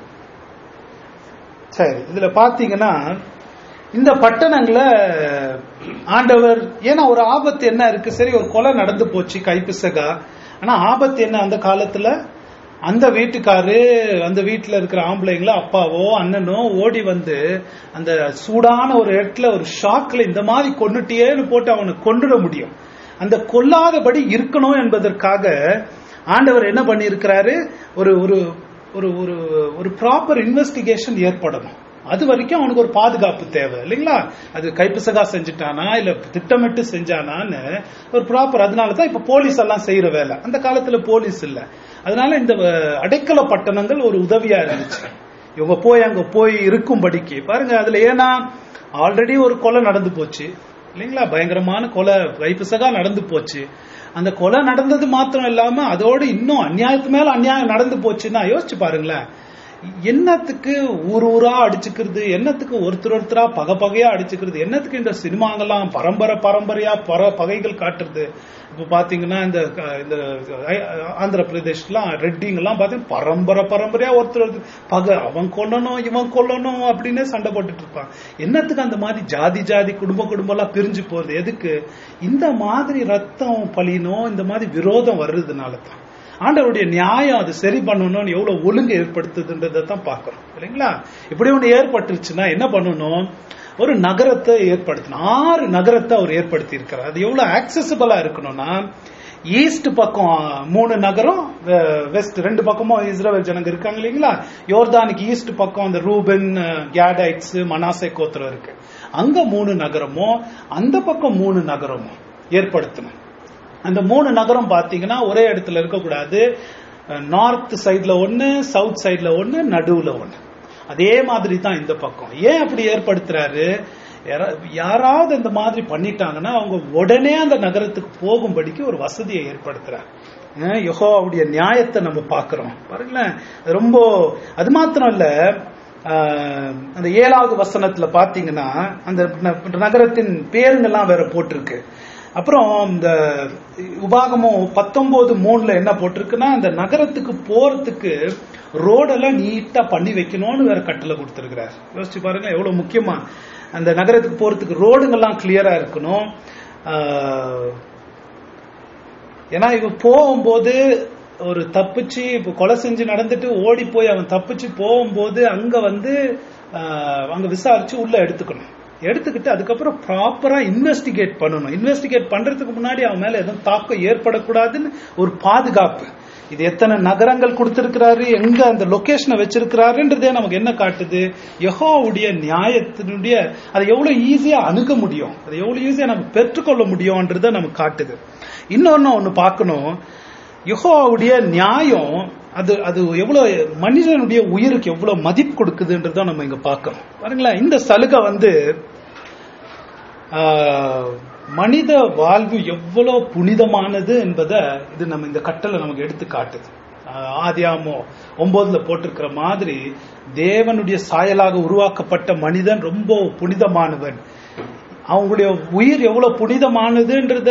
[SPEAKER 1] சரி, இதுல பாத்தீங்கன்னா இந்த பட்டணங்களை ஆண்டவர், ஏன்னா ஒரு ஆபத்து என்ன இருக்கு, சரி ஒரு கொலை நடந்து போச்சு கைப்பிசகா, ஆனா ஆபத்து என்ன அந்த காலத்துல, அந்த வீட்டுக்காரு அந்த வீட்டுல இருக்கிற ஆம்பளைங்களோ அப்பாவோ அண்ணனோ ஓடி வந்து அந்த சூடான ஒரு இடத்துல ஒரு ஷாக்ல இந்த மாதிரி கொன்னுட்டியேன்னு போட்டு அவனை கொன்னுட முடியும். அந்த கொல்லாதபடி இருக்கணும் என்பதற்காக ஆண்டவர் என்ன பண்ணி இருக்கிறாரு, ஒரு ஒரு ஒரு ஒரு ப்ராப்பர் இன்வெஸ்டிகேஷன் ஏற்படணும். அது வரைக்கும் அவனுக்கு ஒரு பாதுகாப்பு தேவை இல்லைங்களா. அது கைப்பிசகா செஞ்சுட்டானா இல்ல திட்டமிட்டு செஞ்சானான்னு ஒரு ப்ராப்பர், அதனாலதான் இப்ப போலீஸ் எல்லாம் செய்யற வேலை. அந்த காலத்துல போலீஸ் இல்ல, அதனால இந்த அடைக்கல பட்டணங்கள் ஒரு உதவியா இருந்துச்சு. இவங்க போய் அங்க போய் இருக்கும்படிக்கு பாருங்க. அதுல ஏன்னா ஆல்ரெடி ஒரு கொலை நடந்து போச்சு இல்லைங்களா, பயங்கரமான கொலை கைப்பிசகா நடந்து போச்சு. அந்த கொலை நடந்தது மாத்திரம் இல்லாம அதோடு இன்னும் அநியாயத்து மேல அநியாயம் நடந்து போச்சுன்னா யோசிச்சு பாருங்களேன். என்னத்துக்கு ஊர் ஊரா அடிச்சுக்கிறது, என்னத்துக்கு ஒருத்தர் ஒருத்தரா பகை பகையா அடிச்சுக்கிறது, என்னத்துக்கு இந்த சினிமாங்கெல்லாம் பரம்பரை பரம்பரையா பர பகைகள் காட்டுறது. இப்ப பாத்தீங்கன்னா இந்த ஆந்திர பிரதேஷ்லாம் ரெட்டிங்கெல்லாம் பாத்தீங்கன்னா பரம்பரை பரம்பரையா ஒருத்தர் பகை, அவன் கொல்லணும் இவன் கொல்லணும் அப்படின்னு சண்டை போட்டுட்டு இருப்பான். என்னத்துக்கு அந்த மாதிரி ஜாதி ஜாதி குடும்ப குடும்பம் எல்லாம் பிரிஞ்சு போறது எதுக்கு? இந்த மாதிரி ரத்தம் பழியணும், இந்த மாதிரி விரோதம் வர்றதுனால தான். ஆண்டவருடைய நியாயம் அது சரி பண்ணணும்னு எவ்வளவு ஒழுங்கு ஏற்படுத்துதுன்றதை தான் பாக்குறோம் இல்லைங்களா. இப்படி ஒண்ணு ஏற்பட்டுருச்சுன்னா என்ன பண்ணணும், ஒரு நகரத்தை ஏற்படுத்தணும். ஆறு நகரத்தை அவர் ஏற்படுத்தி இருக்கிறார். அது எவ்வளவு ஆக்சசிபிளா இருக்கணும்னா, ஈஸ்ட் பக்கம் மூணு நகரம், வெஸ்ட் ரெண்டு பக்கமும் இஸ்ரவேல் ஜனங்க இருக்காங்க இல்லைங்களா. யோர்தானுக்கு ஈஸ்ட் பக்கம் அந்த ரூபன், கேடைட்ஸ், மனாசே கோத்திரம் இருக்கு, அங்க மூணு நகரமும் அந்த பக்கம் மூணு நகரமும் ஏற்படுத்தணும். அந்த மூணு நகரம் பாத்தீங்கன்னா ஒரே இடத்துல இருக்கக்கூடாது. நார்த் சைட்ல ஒண்ணு, சவுத் சைட்ல ஒண்ணு, நடுவுல ஒண்ணு. அதே மாதிரி தான் இந்த பக்கம். ஏன் அப்படி ஏற்படுத்துறாரு, யாராவது இந்த மாதிரி பண்ணிட்டாங்கன்னா அவங்க உடனே அந்த நகரத்துக்கு போகும்படிக்கு ஒரு வசதியை ஏற்படுத்துறாரு. யெகோவாவுடைய நியாயத்தை நம்ம பாக்குறோம் பாருங்களேன். ரொம்ப அது மாத்திரம் இல்ல, அந்த ஏழாவது வசனத்துல பாத்தீங்கன்னா அந்த நகரத்தின் பேருங்கெல்லாம் வேற போட்டிருக்கு. அப்புறம் இந்த உபாகமும் பத்தொன்பது மூணுல என்ன போட்டிருக்குன்னா, அந்த நகரத்துக்கு போறதுக்கு ரோடெல்லாம் நீட்டா பண்ணி வைக்கணும்னு வேற கட்டளை கொடுத்திருக்கிறார். யோசிச்சு பாருங்க எவ்வளவு முக்கியமா. அந்த நகரத்துக்கு போறதுக்கு ரோடுங்கெல்லாம் கிளியரா இருக்கணும். ஏன்னா இவன் போகும்போது ஒரு தப்பிச்சு இப்ப கொலை செஞ்சு நடந்துட்டு ஓடி போய் அவன் தப்பிச்சு போகும்போது அங்க வந்து அங்க விசாரிச்சு உள்ள எடுத்துக்கணும். எடுத்துக்கிட்டு அதுக்கப்புறம் ப்ராப்பரா இன்வெஸ்டிகேட் பண்ணணும். இன்வெஸ்டிகேட் பண்றதுக்கு முன்னாடி அவன் மேல எதுவும் தாக்கம் ஏற்படக்கூடாதுன்னு ஒரு பாதுகாப்பு. இது எத்தனை நகரங்கள் கொடுத்திருக்கிறாரு, எங்க அந்த லொகேஷனை வச்சிருக்கிறாருன்றதே நமக்கு என்ன காட்டுது, யெகோவாவுடைய நியாயத்தினுடைய அதை எவ்வளவு ஈஸியா அணுக முடியும், அதை எவ்வளவு ஈஸியா நம்ம பெற்றுக்கொள்ள முடியும்ன்றத நமக்கு காட்டுது. இன்னொன்னு ஒண்ணு பார்க்கணும், யெகோவாவுடைய நியாயம் அது அது எவ்வளவு மனிதனுடைய உயிருக்கு எவ்வளவு மதிப்பு கொடுக்குதுன்றத நம்ம இங்க பார்க்கிறோம் பாருங்களேன். இந்த சலுகை வந்து மனித வாழ்வு எவ்வளவு புனிதமானது என்பதை இது நம்ம இந்த கட்டளை நமக்கு எடுத்து காட்டுது. ஆதியாமோ ஒன்பதுல போட்டிருக்கிற மாதிரி தேவனுடைய சாயலாக உருவாக்கப்பட்ட மனிதன் ரொம்ப புனிதமானவன். அவங்களுடைய உயிர் எவ்வளவு புனிதமானதுன்றத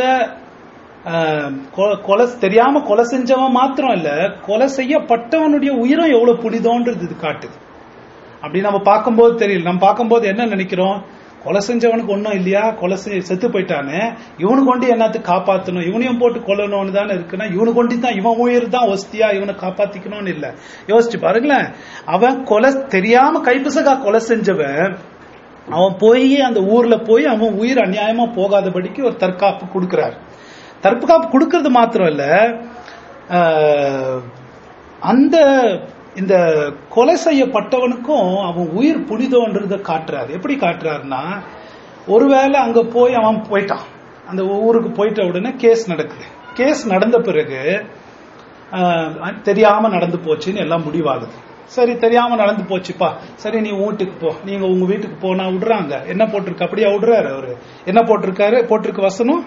[SPEAKER 1] கொலை தெரியாம கொலை செஞ்சவன் மாத்திரம் இல்ல, கொலை செய்யப்பட்டவனுடைய உயிரும் எவ்வளவு புனிதம்ன்றது இது காட்டுது. அப்படி நம்ம பார்க்கும்போது தெரியல. நம்ம பார்க்கும்போது என்ன நினைக்கிறோம், கொலை செஞ்சவனுக்கு ஒன்னும் இல்லையா, கொலை செத்து போயிட்டானே, இவனு கொண்டு என்னத்துக்கு காப்பாற்றணும், இவனையும் போட்டு கொல்லணும்னு தானே இருக்குன்னா, இவனு கொண்டு தான் இவன் உயிர் தான் ஒஸ்தியா இவனை காப்பாத்திக்கணும்னு இல்ல. யோசிச்சு பாருங்களேன், அவன் கொலை தெரியாம கைப்பிசகா கொலை செஞ்சவன் அவன் போய் அந்த ஊர்ல போய் அவன் உயிர் அநியாயமா போகாதபடிக்கு ஒரு தற்காப்பு கொடுக்கிறார். தற்காப்பு கொடுக்கறது மாத்திரம் இல்ல, அந்த இந்த கொலை செய்யப்பட்டவனுக்கும் அவன் உயிர் புனிதம்ன்றத காட்டுறாரு. எப்படி காட்டுறாருன்னா, ஒருவேளை அங்க போய் அவன் போயிட்டான், அந்த ஊருக்கு போயிட்ட உடனே கேஸ் நடக்குது. கேஸ் நடந்த பிறகு தெரியாம நடந்து போச்சுன்னு எல்லாம் முடிவாகுது. சரி தெரியாம நடந்து போச்சுப்பா, சரி நீ வீட்டுக்கு போ, நீங்க உங்க வீட்டுக்கு போனா விடுறாங்க. என்ன போட்டிருக்கு, அப்படியா விடுறாரு அவரு. என்ன போட்டிருக்காரு, போட்டிருக்கு வசனம்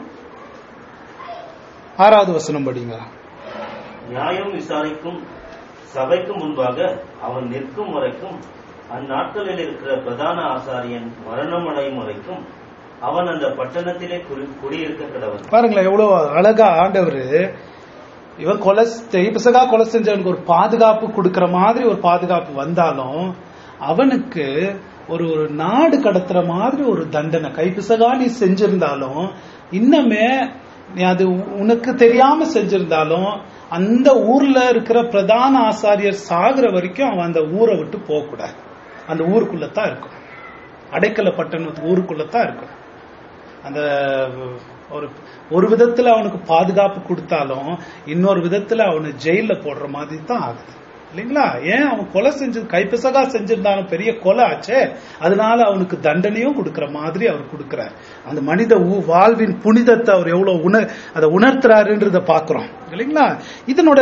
[SPEAKER 1] ஆறாவது வசனம் படிங்க.
[SPEAKER 2] நியாயம் விசாரிக்கும் சபைக்கு முன்பாக அவன் நிற்கும் வரைக்கும், அந்நாட்களில் இருக்கிற பிரதான ஆசாரியன் மரணம் அடையும் வரைக்கும் அவன் அந்த பட்டணத்திலே குடியிருக்க கடவன்.
[SPEAKER 1] பாருங்களேன் எவ்வளவு அழகா ஆண்டவரு இவன் கொலை கைப்பிசகா கொலை செஞ்சவனுக்கு ஒரு பாதுகாப்பு கொடுக்கற மாதிரி ஒரு பாதுகாப்பு வந்தாலும் அவனுக்கு ஒரு ஒரு நாடு கடத்துற மாதிரி ஒரு தண்டனை கைப்பிசகா நீ செஞ்சிருந்தாலும் இன்னமே நீ அது உனக்கு தெரியாம செஞ்சிருந்தாலும் அந்த ஊர்ல இருக்கிற பிரதான ஆசாரியர் சாகுற வரைக்கும் அவன் அந்த ஊரை விட்டு போக கூடாது. அந்த ஊருக்குள்ளதான் இருக்கும், அடைக்கல பட்டணத்து ஊருக்குள்ளதான் இருக்கும். அந்த ஒரு ஒரு விதத்துல அவனுக்கு பாதுகாப்பு கொடுத்தாலும் இன்னொரு விதத்துல அவனு ஜெயில போடுற மாதிரி தான் ஆகுது இல்லைங்களா? ஏன் அவன் கொலை செஞ்சு கைப்பிசகா செஞ்சிருந்தாலும் பெரிய கொலை ஆச்சே, அதனால அவனுக்கு தண்டனையும் கொடுக்கற மாதிரி அவர் கொடுக்கிறார். அந்த மனித வாழ்வின் புனிதத்தை அவர் எவ்வளவு உணர் அதை உணர்த்துறாருன்றத பாக்குறோம் இல்லைங்களா? இதனோட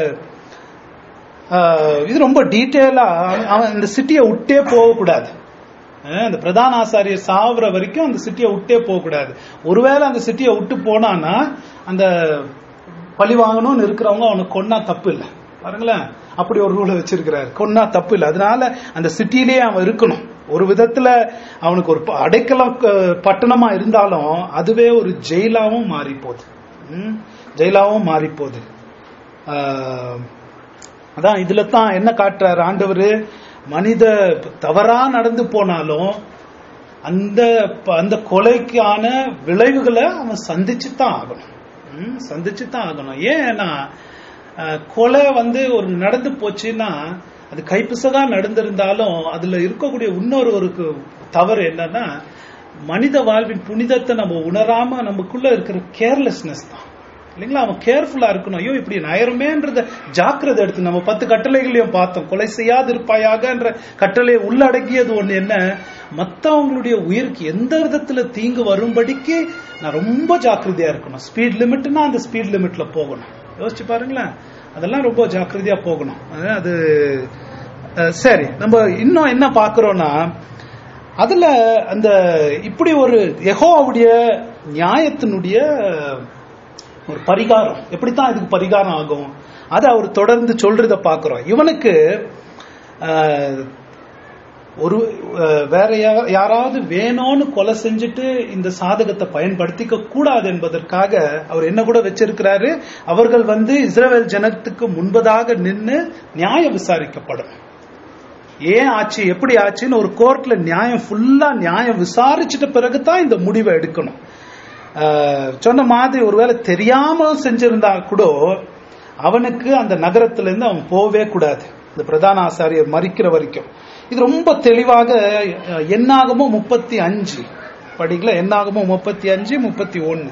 [SPEAKER 1] இது ரொம்ப டீட்டெயிலா அவன் இந்த சிட்டியை விட்டே போகக்கூடாது. அந்த பிரதான ஆசாரியர் சாவுற வரைக்கும் அந்த சிட்டியை விட்டே போக கூடாது. ஒருவேளை அந்த சிட்டியை விட்டு போனான்னா அந்த பழி வாங்கணும்னு இருக்கிறவங்க அவனுக்கு கொன்னா தப்பு இல்லை. பாருங்களேன், அப்படி ஒரு ரூலை வச்சிருக்கிறாரு, கொன்னா தப்பு இல்லை. அதனால அந்த சிட்டிலேயே அவன் இருக்கணும். ஒரு விதத்துல அவனுக்கு ஒரு அடைக்கலம் பட்டணமா இருந்தாலும் அதுவே ஒரு ஜெயிலாவும் மாறி போகுது. ஜெயிலாவும் மாறி போகுது. அதான் இதுல தான் என்ன காட்டுறாரு ஆண்டவர், மனித தவறா நடந்து போனாலும் அந்த அந்த கொலைக்கான விளைவுகளை அவன் சந்திச்சுதான் ஆகணும். சந்திச்சுதான் ஆகணும். ஏன்னா கொலை வந்து ஒரு நடந்து போச்சுன்னா அது கைப்பிசகா நடந்திருந்தாலும் அதுல இருக்கக்கூடிய இன்னொரு ஒரு தவறு என்னன்னா மனித வாழ்வின் புனிதத்தை நம்ம உணராம நமக்குள்ள இருக்கிற கேர்லெஸ்னஸ் தான் இல்லைங்களா? அவன் கேர்ஃபுல்லா இருக்கணும். ஐயோ இப்படி நயருமேன்றத ஜாக்கிரதை எடுத்து நம்ம பத்து கட்டளைகளையும் பார்த்தோம். கொலை செய்யாது இருப்பாயாக என்ற கட்டளை உள்ளடக்கியது ஒண்ணு என்ன, மத்தவங்களுடைய உயிருக்கு எந்த விதத்துல தீங்கு வரும்படிக்கு நான் ரொம்ப ஜாக்கிரதையா இருக்கணும். ஸ்பீட் லிமிட்னா அந்த ஸ்பீட் லிமிட்ல போகணும். யோசிச்சு பாருங்களேன், அதெல்லாம் ரொம்ப ஜாக்கிரதையா போகணும். அது சரி. நம்ம இன்னும் என்ன பாக்குறோம்னா அதுல அந்த இப்படி ஒரு யெகோவாவுடைய நியாயத்தினுடைய ஒரு பரிகாரம், எப்படித்தான் இதுக்கு பரிகாரம் ஆகும் அதை அவர் தொடர்ந்து சொல்றத பாக்குறோம். இவனுக்கு ஒரு வேற யாராவது வேணும்னு கொலை செஞ்சுட்டு இந்த சாதகத்தை பயன்படுத்திக்க கூடாது என்பதற்காக அவர் என்ன கூட வச்சிருக்கிறாரு, அவர்கள் வந்து இஸ்ரவேல் ஜனத்துக்கு முன்பதாக நின்று நியாயம் விசாரிக்கப்படும். ஏன் ஆச்சு எப்படி ஆச்சுன்னு ஒரு கோர்ட்ல நியாயம் ஃபுல்லா நியாயம் விசாரிச்சுட்ட பிறகுதான் இந்த முடிவை எடுக்கணும். சொன்ன மாதிரி ஒருவேளை தெரியாம செஞ்சிருந்தா கூட அவனுக்கு அந்த நகரத்துல இருந்து அவன் போவே கூடாது இந்த பிரதான ஆசாரியர் மரிக்கிற வரைக்கும். இது ரொம்ப தெளிவாக என்னாகமோ முப்பத்தி அஞ்சு படிக்கல, என்னாகமோ முப்பத்தி அஞ்சு முப்பத்தி ஒன்னு.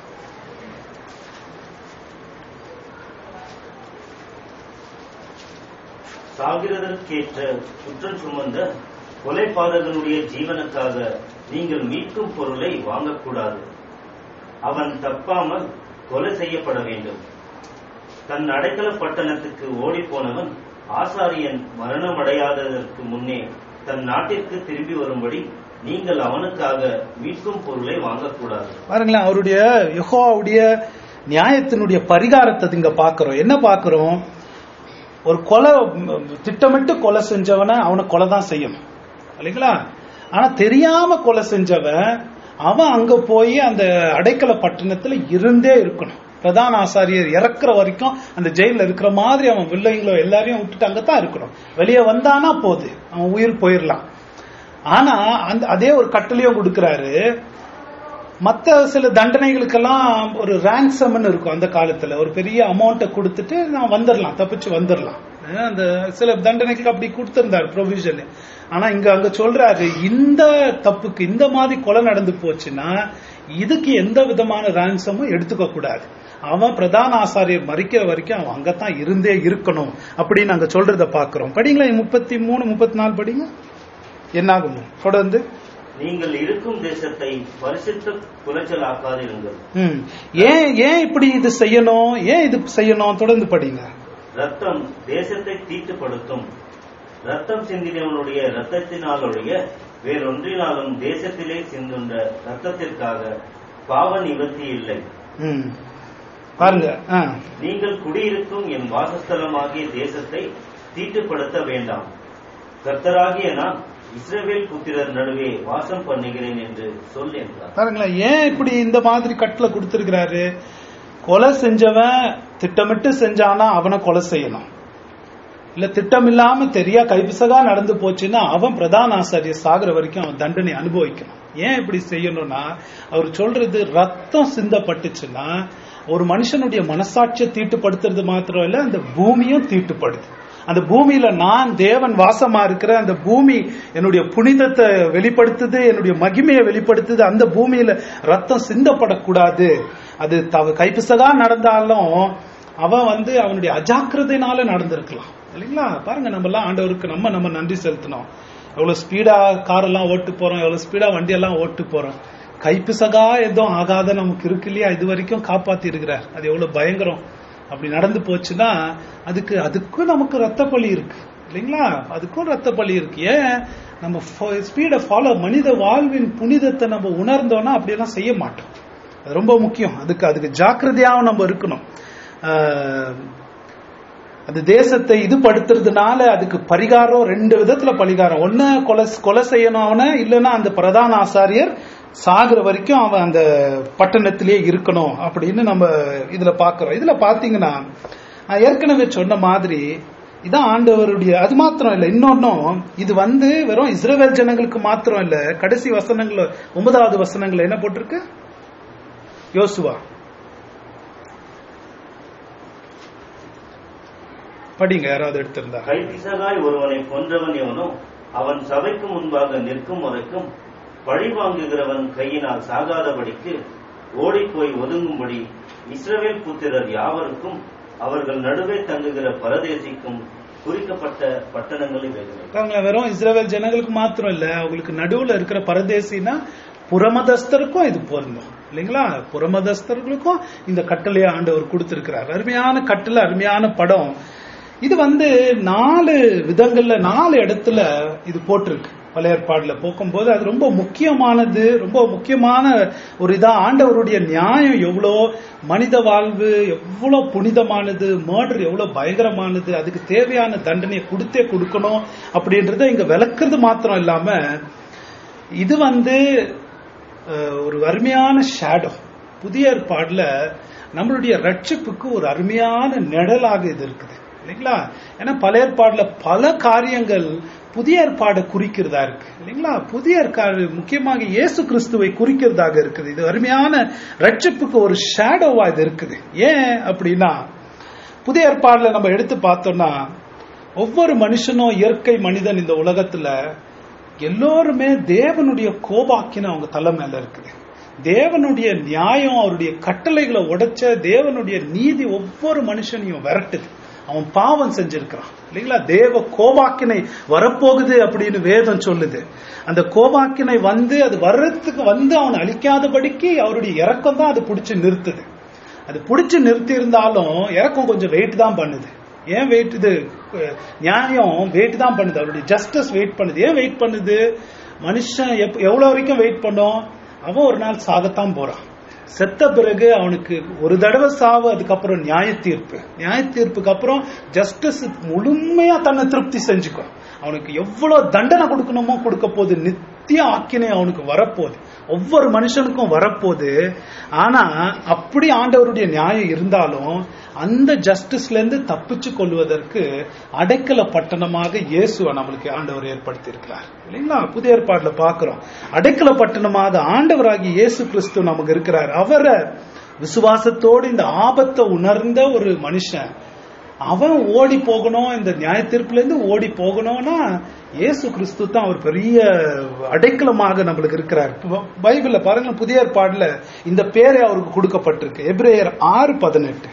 [SPEAKER 2] சாகிறதற்கேற்ற குற்றம் சுமந்த கொலைபாதகனுடைய ஜீவனுக்காக நீங்கள் மீட்கும் பொருளை வாங்கக்கூடாது. அவன் தப்பாமல் கொலை செய்யப்பட வேண்டும். தன் அடைக்கல பட்டணத்துக்கு ஓடி போனவன் ஆசாரியன் மரணமடையாததற்கு முன்னே தன் நாட்டிற்கு திரும்பி வரும்படி நீங்கள் அவனுக்காக மீட்கும் பொருளை வாங்கக்கூடாது.
[SPEAKER 1] பாருங்களேன், அவருடைய யெகோவாவுடைய நியாயத்தினுடைய பரிகாரத்தை இங்க பாக்குறோம். என்ன பாக்குறோம், ஒரு கொலை திட்டமிட்டு கொலை செஞ்சவனை அவனை கொலை தான் செய்யணும் இல்லைங்களா? ஆனா தெரியாம கொலை செஞ்சவன் அவன் அங்க போய் அந்த அடைக்கல பட்டணத்துல இருந்தே இருக்கணும். பிரதான ஆசாரியர் இறக்குற வரைக்கும் அந்த ஜெயில இருக்கிற மாதிரி அவன் வில்லைங்களோ எல்லாரையும் விட்டுட்டு அங்கதான் இருக்கணும். வெளியே வந்தானா போது அவன் உயிர் போயிடலாம். ஆனா அந்த அதே ஒரு கட்டளையும் கொடுக்கிறாரு. மற்ற சில தண்டனைகளுக்கெல்லாம் ஒரு ரேன்சம்னு இருக்கும். அந்த காலத்துல ஒரு பெரிய அமௌண்ட்டை கொடுத்துட்டு நான் வந்துடலாம், தப்பிச்சு வந்துடலாம். அந்த சில தண்டனைக்கு அப்படி கொடுத்திருந்தாரு ப்ரொவிஷன். ஆனா இங்க அங்க சொல்றாரு, இந்த தப்புக்கு இந்த மாதிரி கொலை நடந்து போச்சுன்னா இதுக்கு எந்த விதமான ரேன்சமும் எடுத்துக்க கூடாது. அவன் பிரதான ஆசாரியர் மறிக்கிற வரைக்கும் அவன் அங்கத்தான் இருந்தே இருக்கணும் அப்படின்னு அங்க சொல்றத பாக்குறோம். படிங்களா, முப்பத்தி மூணு முப்பத்தி நாலு படிங்க. என்னாகும் தொடர்ந்து,
[SPEAKER 2] நீங்கள் இருக்கும் தேசத்தை பரிசுத்த குலைச்சலாக்காதிருங்கள்.
[SPEAKER 1] ஏன் ஏன் இப்படி இது செய்யணும், ஏன் இது செய்யணும், தொடர்ந்து படிங்க.
[SPEAKER 2] ரத்தம் தேசத்தை தீட்டுப்படுத்தும். ரத்தம் சிந்தினவனுடைய ரத்தத்தினாலுடைய வேறொன்றினாலும் தேசத்திலே சிந்துண்ட ரத்தத்திற்காக பாவ நிவர்த்தி இல்லை.
[SPEAKER 1] பாருங்க,
[SPEAKER 2] நீங்கள் குடியிருக்கும் என் வாசஸ்தலமாகிய தேசத்தை தீட்டுப்படுத்த வேண்டாம். கர்த்தராகிய நான் இஸ்ரவேல் புத்திரர் நடுவே வாசம் பண்ணுகிறேன் என்று சொல் என்றார்.
[SPEAKER 1] பாருங்களேன், ஏன் இப்படி இந்த மாதிரி கட்டளை கொடுத்திருக்கிறாரு? கொலை செஞ்சவன் திட்டமிட்டு செஞ்சானா அவனை கொலை செய்யணும். இல்ல திட்டம் இல்லாம தெரியா கைபிசகா நடந்து போச்சுன்னா அவன் பிரதான ஆசாரியர் சாகுற வரைக்கும் அவன் தண்டனை அனுபவிக்கணும். ஏன் இப்படி செய்யணும்னா, அவர் சொல்றது ரத்தம் சிந்தப்பட்டுச்சுன்னா ஒரு மனுஷனுடைய மனசாட்சியை தீட்டுப்படுத்துறது மாத்திரம் இல்ல, அந்த பூமியும் தீட்டுப்படுது. அந்த பூமியில நான் தேவன் வாசமா இருக்கிற அந்த பூமி என்னுடைய புனிதத்தை வெளிப்படுத்துது, என்னுடைய மகிமையை வெளிப்படுத்துது. அந்த பூமியில ரத்தம் சிந்தப்படக்கூடாது. அது கைப்பிசகா நடந்தாலும் அவன் வந்து அவனுடைய அஜாக்கிரதையினால நடந்திருக்கலாம் இல்லைங்களா? பாருங்க, நம்ம எல்லாம் ஆண்டவருக்கு நம்ம நம்ம நன்றி செலுத்தணும். எவ்வளவு ஸ்பீடா கார் எல்லாம் ஓட்டு போறோம், எவ்வளவு ஸ்பீடா வண்டி எல்லாம் ஓட்டு போறோம். கைப்பிசகா எதுவும் ஆகாத நமக்கு இருக்கு இல்லையா? இது வரைக்கும் காப்பாத்தி இருக்கிறார். அது எவ்வளவு பயங்கரம். அப்படி நடந்து போச்சுன்னா அதுக்கு அதுக்கும் நமக்கு ரத்த பலி இருக்கு இல்லைங்களா? அதுக்கும் ரத்த பலி இருக்கு. ஏன் நம்ம ஸ்பீடை ஃபாலோ, மனித வாழ்வின் புனிதத்தை நம்ம உணர்ந்தோம்னா அப்படியெல்லாம் செய்ய மாட்டோம். அது ரொம்ப முக்கியம். அதுக்கு அதுக்கு ஜாக்கிரதையாகவும் நம்ம இருக்கணும். அந்த தேசத்தை இது படுத்துறதுனால அதுக்கு பரிகாரம் ரெண்டு விதத்துல பரிகாரம். ஒன்னு கொலை கொலை செய்யணும் அவனை, இல்லைன்னா அந்த பிரதான ஆசாரியர் சாகுற வரைக்கும் அவன் அந்த பட்டணத்திலேயே இருக்கணும் அப்படின்னு நம்ம இதுல பாக்குறோம். இதுல பாத்தீங்கன்னா ஏற்கனவே சொன்ன மாதிரி இதான் ஆண்டவருடைய, அது மாத்திரம் இல்ல, இன்னொன்னும் இது வந்து வெறும் இஸ்ரவேல் ஜனங்களுக்கு மாத்திரம் இல்ல. கடைசி வசனங்கள் ஒன்பதாவது வசனங்கள் என்ன போட்டிருக்கு? யோசுவா படிங்க, யாராவது எடுத்திருந்தா.
[SPEAKER 2] கைப்பிசகாய் ஒருவனை கொன்றவன் எவனோ அவன் சபைக்கு முன்பாக நிற்கும் வரைக்கும் பழி வாங்குகிறவன் கையினால் சாகாதபடிக்கு ஓடிப்போய் ஒதுங்கும்படி இஸ்ரவேல் புத்திரர் யாவருக்கும் அவர்கள் நடுவே தங்குகிற பரதேசிக்கும் குறிக்கப்பட்ட பட்டணங்களை வேறு.
[SPEAKER 1] வெறும் இஸ்ரவேல் ஜனங்களுக்கு மாத்திரம் இல்ல, அவங்களுக்கு நடுவுல இருக்கிற பரதேசினா புறமதஸ்தருக்கும் இது பொருந்தும் இல்லைங்களா? புறமதஸ்தர்களுக்கும் இந்த கட்டளையை ஆண்டவர் கொடுத்திருக்கிறார். அருமையான கட்டளை, அருமையான படம். இது வந்து நாலு விதங்கள்ல நாலு இடத்துல இது போட்டிருக்கு பழைய ஏற்பாடுல போக்கும்போது. அது ரொம்ப முக்கியமானது, ரொம்ப முக்கியமான ஒரு இதா. ஆண்டவருடைய நியாயம் எவ்வளோ, மனித வாழ்வு எவ்வளவு புனிதமானது, மர்டர் எவ்வளவு பயங்கரமானது, அதுக்கு தேவையான தண்டனையை கொடுத்தே கொடுக்கணும் அப்படின்றத இங்க விளக்குறது மாத்திரம் இல்லாம இது வந்து ஒரு அருமையான ஷேடோ. புதிய ஏற்பாடுல நம்மளுடைய ரட்சிப்புக்கு ஒரு அருமையான நிழலாக இது இருக்குது இல்லைங்களா? ஏன்னா பழைய ஏற்பாடுல பல காரியங்கள் புதிய ஏற்பாடு குறிக்கிறதா இருக்கு இல்லைங்களா? புதிய ஏற்பாடு முக்கியமாக இயேசு கிறிஸ்துவை குறிக்கிறதாக இருக்குது. இது அருமையான ரட்சிப்புக்கு ஒரு ஷேடோவா இது இருக்குது. ஏன் அப்படின்னா, புதிய ஏற்பாடுல நம்ம எடுத்து பார்த்தோம்னா ஒவ்வொரு மனுஷனும், இயற்கை மனிதன் இந்த உலகத்துல எல்லோருமே தேவனுடைய கோபாக்கின அவங்க தலை மேல இருக்குது. தேவனுடைய நியாயம், அவருடைய கட்டளைகளை உடைச்ச தேவனுடைய நீதி ஒவ்வொரு மனுஷனையும் விரட்டுது. அவன் பாவம் செஞ்சிருக்கிறான் இல்லைங்களா? தேவ கோபாக்கினை வரப்போகுது அப்படின்னு வேதம் சொல்லுது. அந்த கோபாக்கினை வந்து அது வர்றதுக்கு வந்து அவனை அழிக்காதபடிக்கு அவருடைய இறக்கம் தான் அது பிடிச்சு நிறுத்துது. அது பிடிச்சு நிறுத்தி இருந்தாலும் இறக்கம் கொஞ்சம் வெயிட் தான் பண்ணுது. ஏன் வெயிட்? இது நியாயம் வெயிட் தான் பண்ணுது, அவருடைய ஜஸ்டிஸ் வெயிட் பண்ணுது. ஏன் வெயிட் பண்ணுது? மனுஷன் எவ்வளவு வரைக்கும் வெயிட் பண்ணோம்? அவன் ஒரு நாள் சாகத்தான் போறான். செத்த பிறகு அவனுக்கு ஒரு தடவை சாவு, அதுக்கப்புறம் நியாய தீர்ப்பு. நியாய தீர்ப்புக்கு அப்புறம் ஜஸ்டிஸ் முழுமையா தன்னை திருப்தி செஞ்சுக்கும். அவனுக்கு எவ்வளவு தண்டனை கொடுக்கணுமோ கொடுக்க போது, நித்திய ஆக்கினை அவனுக்கு வரப்போகுது, ஒவ்வொரு மனுஷனுக்கும் வரப்போகுது. ஆனா அப்படி ஆண்டவருடைய நியாயம் இருந்தாலும் அந்த ஜஸ்டிஸ்ல இருந்து தப்பிச்சு கொள்வதற்கு அடைக்கல பட்டணமாக இயேசுவை நம்மளுக்கு ஆண்டவர் ஏற்படுத்தி இருக்கிறார் இல்லைங்களா? புதிய ஏற்பாடுல பாக்குறோம், அடைக்கல பட்டணமாக ஆண்டவராகி இயேசு கிறிஸ்து நமக்கு இருக்கிறார். அவரை விசுவாசத்தோடு இந்த ஆபத்தை உணர்ந்த ஒரு மனுஷன் அவன் ஓடி போகணும், இந்த நியாய தீர்ப்புல இருந்து ஓடி போகணும்னா இயேசு கிறிஸ்து தான் ஒரு பெரிய அடைக்கலமாக நம்மளுக்கு இருக்கிறார். பைபிள்ல பாருங்க, புதிய ஏற்பாடுல இந்த பேரை அவருக்கு கொடுக்கப்பட்டிருக்கு. எபிரேயர் ஆறு பதினெட்டு.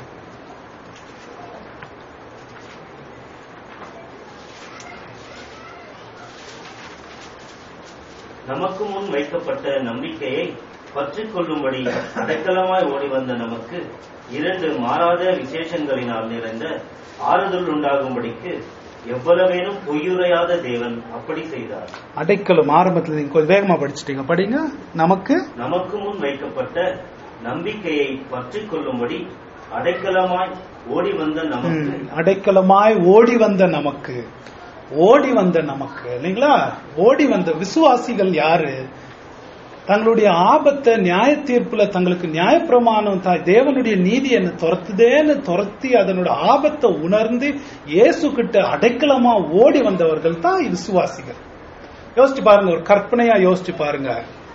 [SPEAKER 2] நமக்கு முன் வைக்கப்பட்ட நம்பிக்கையை பற்றிக் கொள்ளும்படி அடைக்கலமாய் ஓடி வந்த நமக்கு இரண்டு மாறாத விசேஷங்களினால் நிறைந்த ஆறுதல் உண்டாகும்படிக்கு எவ்வளவேனும் பொய்யுரையாத தேவன் அப்படி செய்தார்.
[SPEAKER 1] அடைக்கலம் ஆரம்பத்தில் நீங்க கொஞ்சம் வேகமா படிச்சுட்டீங்க, படிங்க. நமக்கு
[SPEAKER 2] நமக்கு முன் வைக்கப்பட்ட நம்பிக்கையை பற்றிக் கொள்ளும்படி அடைக்கலமாய் ஓடி வந்த நமக்கு.
[SPEAKER 1] அடைக்கலமாய் ஓடி வந்த நமக்கு ஓடி வந்த நமக்கு இல்லைங்களா, ஓடி வந்த விசுவாசிகள் யாரு? தங்களுடைய ஆபத்தை நியாய தீர்ப்புல தங்களுக்கு நியாயப்பிரமாணம் தேவனுடைய நீதி என்ன துரத்துதேன்னு துரத்தி அதனோட ஆபத்தை உணர்ந்து இயேசு கிட்ட அடைக்கலமா ஓடி வந்தவர்கள் தான் விசுவாசிகள். யோசிச்சு பாருங்க, ஒரு கற்பனையா யோசிச்சு பாருங்க.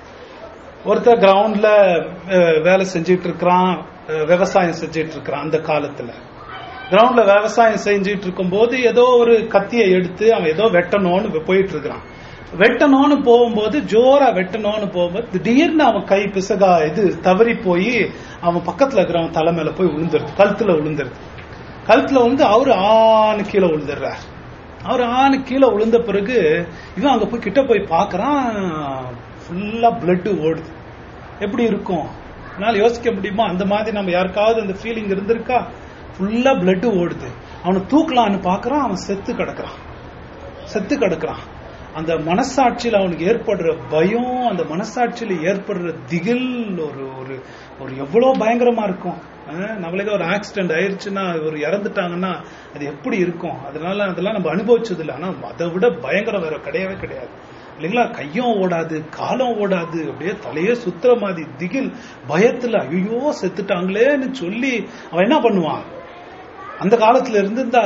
[SPEAKER 1] ஒருத்தர் கிரவுண்ட்ல வேலை செஞ்சிட்டு இருக்கிறான், விவசாயம் செஞ்சிட்டு இருக்கிறான். அந்த காலத்துல கிரவுண்ட்ல விவசாயம் செஞ்சிட்டு இருக்கும் போது ஏதோ ஒரு கத்தியை எடுத்து அவன் ஏதோ வெட்டணும்னு போயிட்டு இருக்கிறான். வெட்டணும்னு போகும்போது ஜோரா வெட்டணும்னு போகும்போது திடீர்னு அவன் கை பிசகா இது தவறி போய் அவன் பக்கத்துல இருக்கிறவன் தலை மேல போய் விழுந்துருது, கழுத்துல விழுந்துருது. கழுத்துல வந்து அவரு ஆணு கீழே விழுந்துடுறார். அவர் ஆணு கீழே விழுந்த பிறகு இவன் அங்க போய் கிட்ட போய் பாக்குறான், ஃபுல்லா பிளட் ஓடுது. எப்படி இருக்கும் என்னால யோசிக்க முடியுமா? அந்த மாதிரி நம்ம யாருக்காவது அந்த ஃபீலிங் இருந்திருக்கா? ஃபுல்லா பிளட் ஓடுது. அவனை தூக்கலான்னு பாக்குறான், அவன் செத்து கிடக்குறான், செத்து கிடக்குறான். அந்த மனசாட்சியில அவனுக்கு ஏற்படுற பயம், அந்த மனசாட்சியில ஏற்படுற திகில் ஒரு ஒரு ஒரு எவ்வளவு பயங்கரமா இருக்கும். நம்மளுக்கு ஒரு ஆக்சிடென்ட் ஆயிடுச்சுன்னா, ஒரு இறந்துட்டாங்கன்னா அது எப்படி இருக்கும்? அதனால அதெல்லாம் நம்ம அனுபவிச்சது இல்லை. ஆனா அதை விட பயங்கரம் வேற கிடையவே கிடையாது இல்லைங்களா? கையும் ஓடாது, காலம் ஓடாது, அப்படியே தலையே சுத்துற மாதிரி திகில், பயத்துல ஐயோ செத்துட்டாங்களேன்னு சொல்லி அவன் என்ன பண்ணுவான்? அந்த காலத்துல இருந்திருந்தா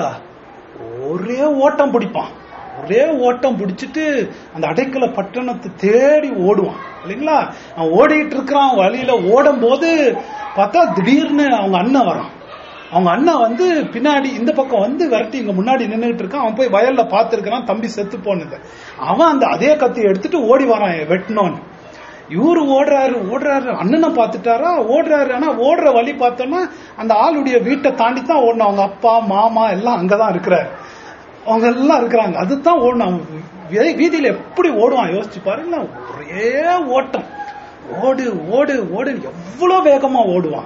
[SPEAKER 1] ஒரே ஓட்டம் பிடிப்பான், ஒரே ஓட்டம் பிடிச்சிட்டு அந்த அடைக்கல பட்டணத்தை தேடி ஓடுவான் இல்லைங்களா? அவன் ஓடிட்டு இருக்கிறான். வழியில ஓடும் போது பார்த்தா திடீர்னு அவங்க அண்ணன் வரான். அவங்க அண்ணன் வந்து பின்னாடி இந்த பக்கம் வந்து விரட்டி இங்க முன்னாடி நின்றுட்டு இருக்கான். அவன் போய் வயல்ல பாத்துருக்கான், தம்பி செத்து போனது. அவன் அந்த அதே கத்தியை எடுத்துட்டு ஓடி வரான் வெட்டணும்னு. இவரு ஓடுறாரு ஓடுறாரு, அண்ணனை பாத்துட்டாரா ஓடுறாரு. ஆனா ஓடுற வழி பார்த்தோம்னா அந்த ஆளுடைய வீட்டை தாண்டி தான் ஓடணும். அவங்க அப்பா மாமா எல்லாம் அங்கதான் இருக்கிறாரு, அவங்க எல்லாம் இருக்கிறாங்க. அதுதான் ஓடணும். வீதியில எப்படி ஓடுவான் யோசிச்சு பாருங்க. ஒரே ஓட்டம், ஓடு ஓடு ஓடு, எவ்வளவு வேகமா ஓடுவான்.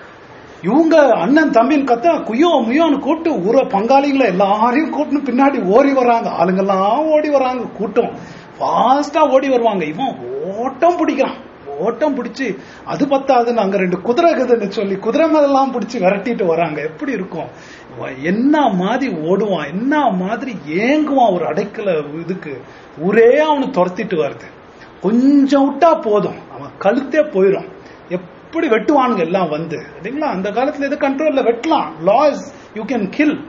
[SPEAKER 1] இவங்க அண்ணன் தம்பின்னு கத்த குய்யோ முயோன்னு கூட்டு ஊர பங்காளிகளை எல்லாரையும் கூட்டு பின்னாடி ஓடி வராங்க. ஆளுங்கெல்லாம் ஓடி வராங்க, கூட்டம் ஃபாஸ்டா ஓடி வருவாங்க. இவன் ஓட்டம் பிடிக்கிறான், ஓட்டம் பிடிச்சு அது பத்தாதுன்னு அங்க ரெண்டு குதிரை குதுன்னு சொல்லி குதிரை மேலாம் பிடிச்சு விரட்டிட்டு வராங்க. எப்படி இருக்கும்? என்ன மாதிரி ஓடுவான், என்ன மாதிரி ஏங்குவான் ஒரு அடைக்கல இதுக்கு. ஊரே அவனு துரத்திட்டு வருது. கொஞ்சம் விட்டா போதும் அவன் கழுத்தே போயிடும். எப்படி வெட்டுவானுங்க எல்லாம் வந்து இல்லைங்களா? அந்த காலத்துல எது கண்ட்ரோல்ல வெட்டலாம், லாஸ் யூ கேன் கில்.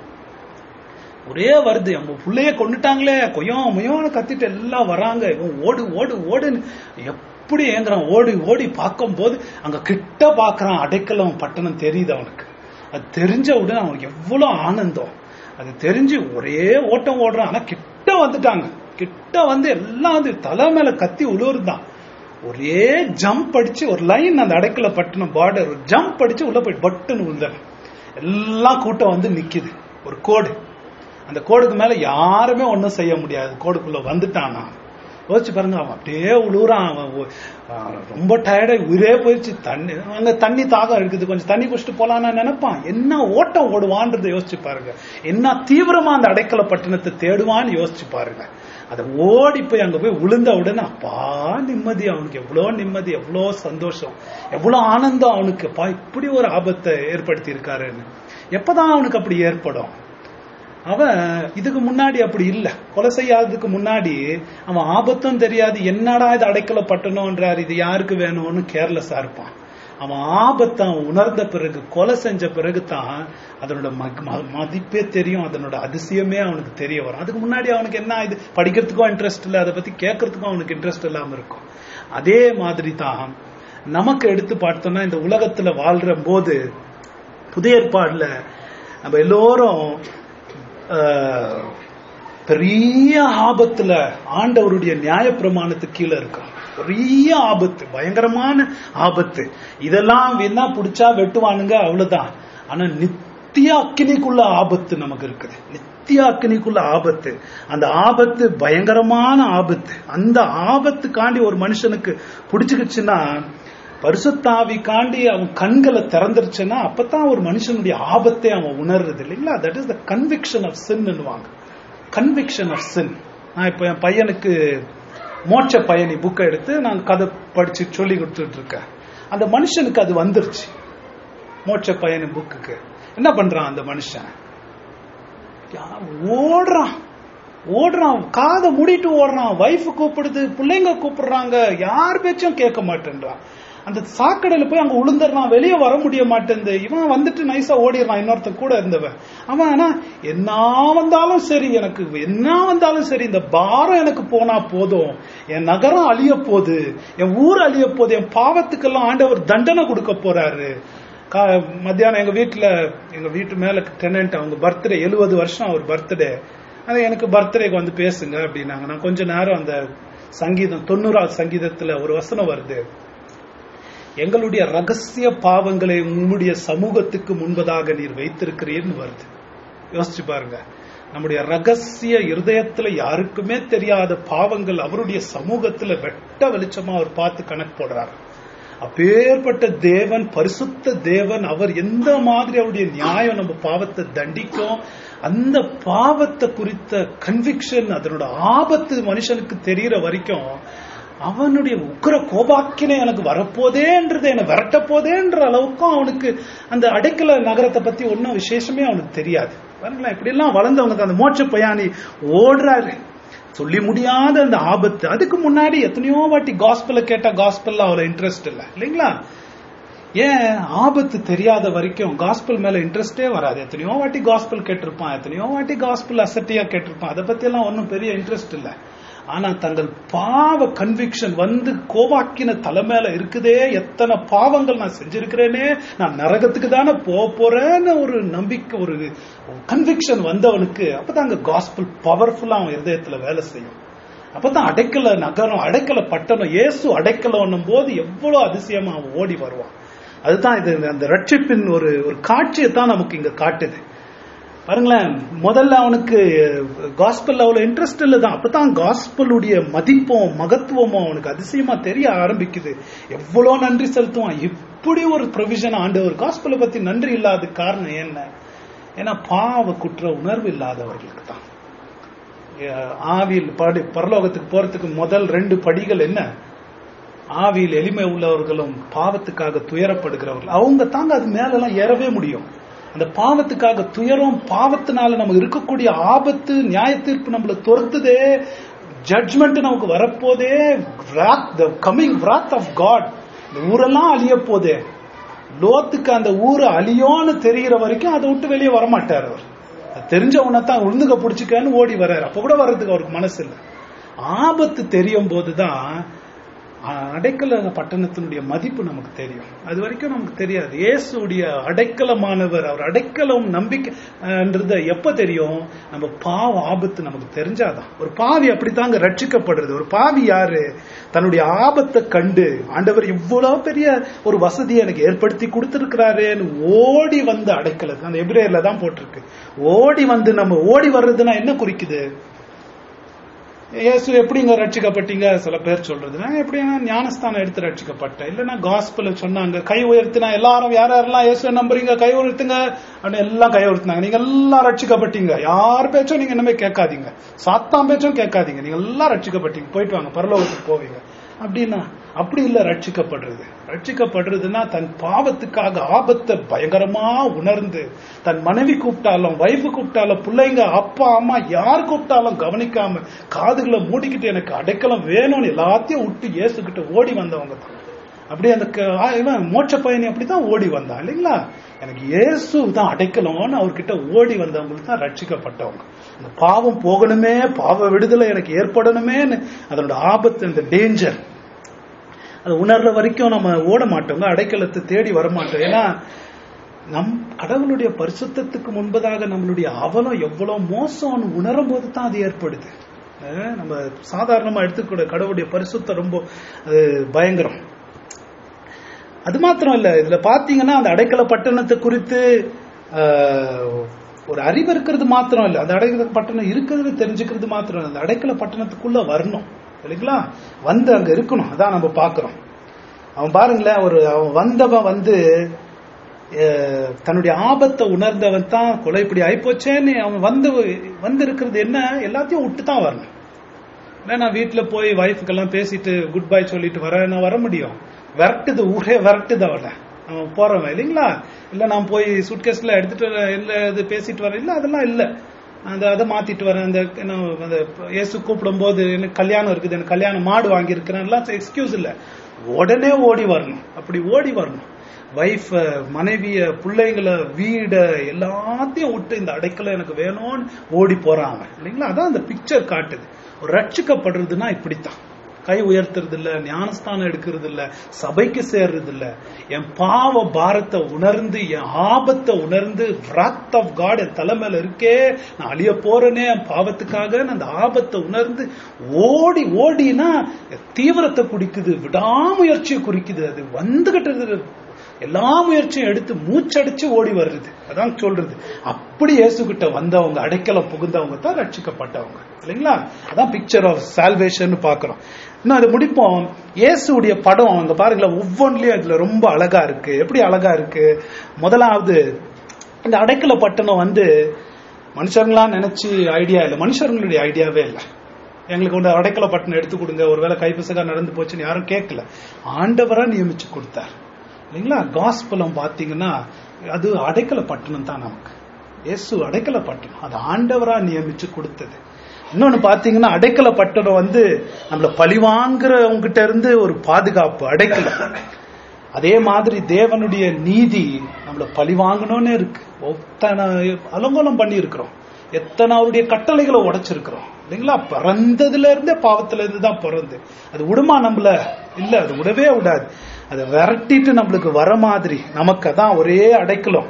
[SPEAKER 1] ஒரே வருது, அவங்க புள்ளைய கொண்டுட்டாங்களே கொய்யம் முயோன்னு கத்திட்டு எல்லாம் வராங்க. இவன் ஓடு ஓடு ஓடுன்னு எப்படி ஏங்குறான். ஓடி ஓடி பார்க்கும் போது அங்க கிட்ட பாக்குறான், அடைக்கலம் பட்டணம் தெரியுது அவனுக்கு. அது தெரிஞ்ச உடனே அவனுக்கு எவ்வளவு ஆனந்தம். அது தெரிஞ்சு ஒரே ஓட்டம் ஓடுறான். ஆனா கிட்ட வந்துட்டாங்க, கிட்ட வந்து எல்லாம் வந்து தலை மேல கத்தி உழுவுறதுதான். ஒரே ஜம்ப் அடிச்சு ஒரு லைன், அந்த அடைக்கல பட்டணம் பார்டர் ஒரு ஜம்ப் அடிச்சு உள்ள போய் பட்டுன்னு விழுந்தாங்க. எல்லாம் கூட்டம் வந்து நிக்குது. ஒரு கோடு, அந்த கோடுக்கு மேல யாருமே ஒன்னும் செய்ய முடியாது. கோடுக்குள்ள வந்துட்டானா யோசிச்சு பாருங்க. அவன் அப்படியே உழுவுறான். அவன் ரொம்ப டயர்டா உயிரே போயிடுச்சு. தண்ணி அங்க தண்ணி தாகம் இருக்குது, கொஞ்சம் தண்ணி குடிச்சிட்டு போலான்னு நினைப்பான். என்ன ஓட்டம் ஓடுவான்றதை யோசிச்சு பாருங்க. என்ன தீவிரமா அந்த அடைக்கல பட்டணத்தை தேடுவான்னு யோசிச்சு பாருங்க. அதை ஓடி போய் அங்க போய் விழுந்த உடனே அப்பா நிம்மதி, அவனுக்கு எவ்வளவு நிம்மதி, எவ்வளவு சந்தோஷம், எவ்வளவு ஆனந்தம் அவனுக்கு. அப்பா இப்படி ஒரு ஆபத்தை ஏற்படுத்தி இருக்காருன்னு. எப்பதான் அவனுக்கு அப்படி ஏற்படும்? அவன் இதுக்கு முன்னாடி அப்படி இல்லை. கொலை செய்யாததுக்கு முன்னாடி அவன் ஆபத்தும் தெரியாது, என்னடா இது அடைக்கல பட்டணும்ன்றாரு, இது யாருக்கு வேணும்னு கேர்லெஸ்ஸா இருப்பான். அவன் ஆபத்தை அவன் உணர்ந்த பிறகு, கொலை செஞ்ச பிறகு தான் அதனோட மதிப்பே தெரியும், அதனோட அதிசயமே அவனுக்கு தெரிய வரும். அதுக்கு முன்னாடி அவனுக்கு என்ன, இது படிக்கிறதுக்கும் இன்ட்ரெஸ்ட் இல்லை, அதை பத்தி கேட்கறதுக்கும் அவனுக்கு இன்ட்ரெஸ்ட் இல்லாம இருக்கும். அதே மாதிரி தான் நமக்கு எடுத்து பார்த்தோம்னா, இந்த உலகத்துல வாழ்ற போது புதிய ஏற்பாடுல நம்ம எல்லோரும் பெரிய ஆபத்துல ஆண்டவருடைய நியாய பிரமாணத்துக்கு கீழே இருக்கிறோம். பெரிய ஆபத்து, பயங்கரமான ஆபத்து. இதெல்லாம் என்ன பிடிச்சா வெட்டுவானுங்க, அவ்வளவுதான். ஆனா நித்திய அக்கினிக்குள்ள ஆபத்து நமக்கு இருக்குது, நித்திய அக்கினிக்குள்ள ஆபத்து. அந்த ஆபத்து பயங்கரமான ஆபத்து. அந்த ஆபத்துக்காண்டி ஒரு மனுஷனுக்கு பிடிச்சுக்கிச்சுன்னா, பரிசுத்தாவி காண்டி அவன் கண்களை திறந்துருச்சுன்னா, அப்பதான் ஒரு மனுஷனுடைய ஆபத்தை அவன் உணர்றது இல்லைங்களா? That is the conviction of சின்னுவாங்க. Conviction of sin. நான் இப்ப என் பையனுக்கு மோட்ச பயணி புக்கை எடுத்து நான் கதை படிச்சு சொல்லி கொடுத்துட்டு இருக்கேன். அந்த மனுஷனுக்கு அது வந்துருச்சு. மோட்ச பயணி புக்குக்கு என்ன பண்றான் அந்த மனுஷன்? ஓடுறான் ஓடுறான், காதை மூடிட்டு ஓடுறான். வைஃப் கூப்பிடுது, பிள்ளைங்க கூப்பிடுறாங்க, யார் பேச்சும் கேட்க மாட்டேன்றான். அந்த சாக்கடையில போய் அங்க உளுந்துடுறான், வெளியே வர முடிய மாட்டேங்குது. இவன் வந்துட்டு நைஸா ஓடிடுறான், இன்னொருத்தன் கூட இருந்தவன். அவன் ஆனா என்ன வந்தாலும் சரி, எனக்கு என்ன வந்தாலும் சரி, இந்த பாரம் எனக்கு போனா போதும், என் நகரம் அழிய போகுது, என் ஊர் அழிய போகுது, என் பாவத்துக்கெல்லாம் ஆண்டவர் தண்டனை கொடுக்க போறாரு. மத்தியானம் எங்க வீட்டுல, எங்க வீட்டு மேல டெனன்ட், அவங்க பர்த்டே, எழுபது வருஷம் அவர் பர்த்டே. அது எனக்கு பர்த்டேக்கு வந்து பேசுங்க அப்படின்னாங்க. நான் கொஞ்ச நேரம் அந்த சங்கீதம், தொண்ணூறாவது சங்கீதத்துல ஒரு வசனம் வருது, எங்களுடைய ரகசிய பாவங்களை உம்முடைய சமூகத்துக்கு முன்பதாக நீர் வைத்திருக்கிறீர்னு வருது. யோசிச்சு பாருங்க, நம்முடைய ரகசிய இருதயத்துல யாருக்குமே தெரியாத பாவங்கள் அவருடைய சமூகத்துல வெட்ட வெளிச்சமா அவர் பார்த்து கணக்கு போடுறாரு. அப்பேற்பட்ட தேவன், பரிசுத்த தேவன், அவர் எந்த மாதிரி அவருடைய நியாயம் நம்ம பாவத்தை தண்டிக்கும், அந்த பாவத்தை குறித்த கன்விக்ஷன், அதனோட ஆபத்து மனுஷனுக்கு தெரியற வரைக்கும் அவனுடைய உக்கிர கோபாக்கினை எனக்கு வரப்போதேன்றது, என்னை விரட்ட போதேன்ற அளவுக்கும் அவனுக்கு அந்த அடைக்கல நகரத்தை பத்தி ஒன்னும் விசேஷமே அவனுக்கு தெரியாது. பாருங்களேன், இப்படி எல்லாம் வளர்ந்தவங்க அந்த மோட்ச பயாணி ஓடுறாரு, சொல்லி முடியாத அந்த ஆபத்து. அதுக்கு முன்னாடி எத்தனையோ வாட்டி காஸ்பெல்ல கேட்டா காஸ்பெல்ல அவரை இன்ட்ரெஸ்ட் இல்லை இல்லைங்களா? ஏன்? ஆபத்து தெரியாத வரைக்கும் காஸ்பெல் மேல இன்ட்ரெஸ்டே வராது. எத்தனையோ வாட்டி காஸ்பெல் கேட்டிருப்பான், எத்தனையோ வாட்டி காஸ்பெல் அசட்டியா கேட்டிருப்பான், அதை பத்தி எல்லாம் ஒன்னும் பெரிய இன்ட்ரெஸ்ட் இல்லை. ஆனா தங்கள் பாவ கன்விக்ஷன் வந்து கோபாக்கின தலை மேல இருக்குதே, எத்தனை பாவங்கள் நான் செஞ்சிருக்கிறேனே, நான் நரகத்துக்கு தானே போக போறேன்னு ஒரு நம்பிக்கை, ஒரு கன்விக்ஷன் வந்தவனுக்கு அப்பதான் அங்க காஸ்பல் பவர்ஃபுல்லா அவன் இதயத்துல வேலை செய்யும். அப்பதான் அடைக்கல நகரம், அடைக்கல பட்டணம், இயேசு அடைக்கலம் போது எவ்வளவு அதிசயமா அவன் ஓடி வருவான். அதுதான் இது, அந்த ரட்சிப்பின் ஒரு ஒரு காட்சியை தான் நமக்கு இங்க காட்டுது. பாருங்களேன், முதல்ல அவனுக்கு காஸ்பல் அவ்வளவு இன்ட்ரெஸ்ட் இல்லதான், அப்பதான் காஸ்பலுடைய மதிப்பும் மகத்துவமும் அவனுக்கு அதிசயமா தெரிய ஆரம்பிக்குது. எவ்வளவு நன்றி செலுத்துவான், இப்படி ஒரு ப்ரொவிஷன் ஆண்டவர். காஸ்பலை பத்தி நன்றி இல்லாத காரணம் என்ன? ஏன்னா பாவ குற்ற உணர்வு இல்லாதவர்களுக்கு தான். ஆவியில் படி பரலோகத்துக்கு போறதுக்கு முதல் ரெண்டு படிகள் என்ன? ஆவியில் எளிமை உள்ளவர்களும் பாவத்துக்காக துயரப்படுகிறவர்கள், அவங்க தாங்க அது மேலெல்லாம் ஏறவே முடியும். அந்த பாவத்துக்காக துயரம், பாவத்தினால நமக்கு இருக்கக்கூடிய ஆபத்து, நியாய தீர்ப்பு நம்மள துரத்துதே, ஜட்ஜ்மெண்ட் நமக்கு வரப்போதே, கமிங் wrath ஆஃப் காட், இந்த ஊரெல்லாம் அழிய போதே. லோத்துக்கு அந்த ஊரு அழியோன்னு தெரிகிற வரைக்கும் அதை விட்டு வெளியே வரமாட்டார் அவர். தெரிஞ்ச உனத்தான் உழுந்துக பிடிச்சிக்கன்னு ஓடி வர்றாரு. அப்ப கூட வர்றதுக்கு அவருக்கு மனசு இல்லை. ஆபத்து தெரியும் போதுதான் அடைக்கல பட்டணத்தினுடைய மதிப்பு நமக்கு தெரியும். அது வரைக்கும் நமக்கு தெரியாது. இயேசுடைய அடைக்கலமானவர், அவர் அடைக்கலம் நம்பிக்கைன்றது எப்ப தெரியும்? நம்ம பாவ ஆபத்து நமக்கு தெரிஞ்சாதான். ஒரு பாவி அப்படித்தாங்க ரட்சிக்கப்படுறது. ஒரு பாவி யாரு? தன்னுடைய ஆபத்தை கண்டு ஆண்டவர் இவ்வளவு பெரிய ஒரு வசதியை எனக்கு ஏற்படுத்தி கொடுத்திருக்கிறாருன்னு ஓடி வந்து அடைக்கல. அந்த எபிரேயர்ல தான் போட்டிருக்கு. ஓடி வந்து, நம்ம ஓடி வர்றதுன்னா என்ன குறிக்குது? இயேசு எப்படிங்க ரட்சிக்கப்பட்டீங்க? சில பேர் சொல்றது, எப்படின்னா ஞானஸ்தானம் எடுத்து ரட்சிக்கப்பட்டேன், இல்லைன்னா காஸ்பல் சொன்னாங்க, கை உயர்த்தினா எல்லாரும், யார் யாரெல்லாம் இயேசு நம்புறீங்க கை உயர்த்துங்க அப்படின்னு எல்லாம் கை உயர்த்தினாங்க. நீங்க எல்லாம் ரட்சிக்கப்பட்டீங்க, யார் பேச்சும் நீங்க இனிமே கேட்காதீங்க, சாத்தான் பேச்சும் கேட்காதீங்க, நீங்க எல்லாம் ரட்சிக்கப்பட்டீங்க, போயிட்டு வாங்க, பரலோகத்துக்கு போவீங்க அப்படின்னா அப்படி இல்ல. ரட்சிக்கப்படுறது ரட்சிக்கப்படுறதுன்னா தன் பாவத்துக்காக ஆபத்தை பயங்கரமா உணர்ந்து, தன் மனைவி கூப்பிட்டாலும், வைஃப் கூப்பிட்டாலும், பிள்ளைங்க, அப்பா அம்மா யார் கூப்பிட்டாலும் கவனிக்காம காதுகளை மூடிக்கிட்டு எனக்கு அடைக்கலம் வேணும்னு எல்லாத்தையும் விட்டு இயேசுகிட்ட ஓடி வந்தவங்க தான். அப்படி அந்த மோட்ச பயணி அப்படிதான் ஓடி வந்தான் இல்லைங்களா? எனக்கு இயேசு தான் அடைக்கலம்னு அவர்கிட்ட ஓடி வந்தவங்களுக்கு தான் ரட்சிக்கப்பட்டவங்க. அந்த பாவம் போகணுமே, பாவ விடுதலை எனக்கு ஏற்படணுமே, அதனோட ஆபத்து, இந்த டேஞ்சர் அது உணர்ற வரைக்கும் நம்ம ஓட மாட்டோங்க, அடைக்கலத்தை தேடி வரமாட்டோம். ஏன்னா நம் கடவுளுடைய பரிசுத்தத்துக்கு முன்பதாக நம்மளுடைய அவலம் எவ்வளவு மோசம்னு உணரும் போது தான் அது ஏற்படுது. நம்ம சாதாரணமா எடுத்துக்கூட கடவுளுடைய பரிசுத்தம் ரொம்ப அது பயங்கரம். அது மாத்திரம் இல்ல, இதுல பாத்தீங்கன்னா அந்த அடைக்கல பட்டணத்தை குறித்து ஒரு அறிவு இருக்கிறது மாத்திரம் இல்ல, அந்த அடைக்கல பட்டணம் இருக்கிறது தெரிஞ்சுக்கிறது மாத்திரம் இல்ல, அந்த அடைக்கல பட்டணத்துக்குள்ள வரணும் இல்லைங்களா? வந்து அங்க இருக்கணும். அதான் நம்ம பாக்குறோம். அவன் பாருங்களேன், ஒரு அவன் வந்தவன் வந்து தன்னுடைய ஆபத்தை உணர்ந்தவன் தான் கொலை இப்படி ஆயிப்போச்சேன்னு அவன் வந்து வந்து இருக்கிறது என்ன, எல்லாத்தையும் விட்டு தான் வரணும். நான் வீட்டுல போய் வைஃபுக்கெல்லாம் பேசிட்டு குட் பை சொல்லிட்டு வர நான் வர முடியும்? விரட்டுது, ஊரே விரட்டுது அவனை, அவன் போறவன் இல்லைங்களா? இல்ல நான் போய் சூட்கேஸ்ல எடுத்துட்டு இல்ல இது பேசிட்டு வர இல்ல, அதெல்லாம் இல்ல. அந்த அதை மாத்திட்டு வரேன், அந்த என்ன அந்த இயேசு கூப்பிடும் போது எனக்கு கல்யாணம் இருக்குது, எனக்கு கல்யாணம் மாடு வாங்கி இருக்கிறேன், எக்ஸ்கியூஸ் இல்ல, உடனே ஓடி வரணும். அப்படி ஓடி வரணும். வைஃப், மனைவிய, பிள்ளைங்களை, வீட எல்லாத்தையும் விட்டு இந்த அடைக்கல எனக்கு வேணும்னு ஓடி போறாங்க இல்லைங்களா? அதான் அந்த பிக்சர் காட்டுது. ஒரு ரட்சிக்கப்படுறதுன்னா இப்படித்தான். கை உயர்த்துறது இல்ல, ஞானஸ்தானம் எடுக்கிறது இல்ல, சபைக்கு சேர்றது இல்ல, என் பாவ பாரத்தை உணர்ந்து, என் ஆபத்தை உணர்ந்து, wrath of God என் தலைமையில இருக்கே, நான் அழிய போறேனே என் பாவத்துக்காக, அந்த ஆபத்தை உணர்ந்து ஓடி ஓடினா தீவிரத்தை குறிக்குது, விடாமுயற்சியை குறிக்குது. அது வந்துகிட்டு எல்லா முயற்சியும் எடுத்து மூச்சடிச்சு ஓடி வருது. அதான் சொல்றது. அப்படி இயேசு கிட்ட வந்தவங்க, அடைக்கலம் புகுந்தவங்க தான் ரட்சிக்கப்பட்டவங்க இல்லைங்களா? அதான் பிக்சர் ஆஃப் சால்வேஷன் பாக்குறோம். இன்னும் அதை முடிப்போம். இயேசுடைய படம் அங்க பாருங்களேன், ஒவ்வொன்றிலயும் இதுல ரொம்ப அழகா இருக்கு. எப்படி அழகா இருக்கு? முதலாவது, இந்த அடைக்கல பட்டணம் வந்து மனுஷங்களா நினைச்சு ஐடியா இல்லை, மனுஷர்களுடைய ஐடியாவே இல்லை. எங்களுக்கு ஒன்று அடைக்கல பட்டணம் எடுத்து கொடுங்க, ஒருவேளை கைப்பசகா நடந்து போச்சுன்னு யாரும் கேட்கல. ஆண்டவரா நியமிச்சு கொடுத்தார் இல்லைங்களா? காஸ்பலம் பாத்தீங்கன்னா அது அடைக்கல பட்டணம் தான். நமக்கு இயேசு அடைக்கல பட்டணம், அது ஆண்டவரா நியமிச்சு கொடுத்தது. இன்னொன்னு பாத்தீங்கன்னா அடைக்கல பட்டணம் வந்து நம்மள பழிவாங்குறவங்க கிட்ட இருந்து ஒரு பாதுகாப்பு, அடைக்கலம். அதே மாதிரி தேவனுடைய நீதி நம்மள பழிவாங்கணும்னு இருக்கு. எத்தனை அலங்கோலம் பண்ணி இருக்கிறோம், எத்தனை அவருடைய கட்டளைகளை உடைச்சிருக்கிறோம் இல்லைங்களா? பிறந்ததுல இருந்தே பாவத்துல இருந்து தான் பிறந்து, அது விடுமா நம்மள? இல்ல, அது விடவே விடாது. அதை விரட்டிட்டு நம்மளுக்கு வர மாதிரி நமக்கு அதான் ஒரே அடைக்கலம்,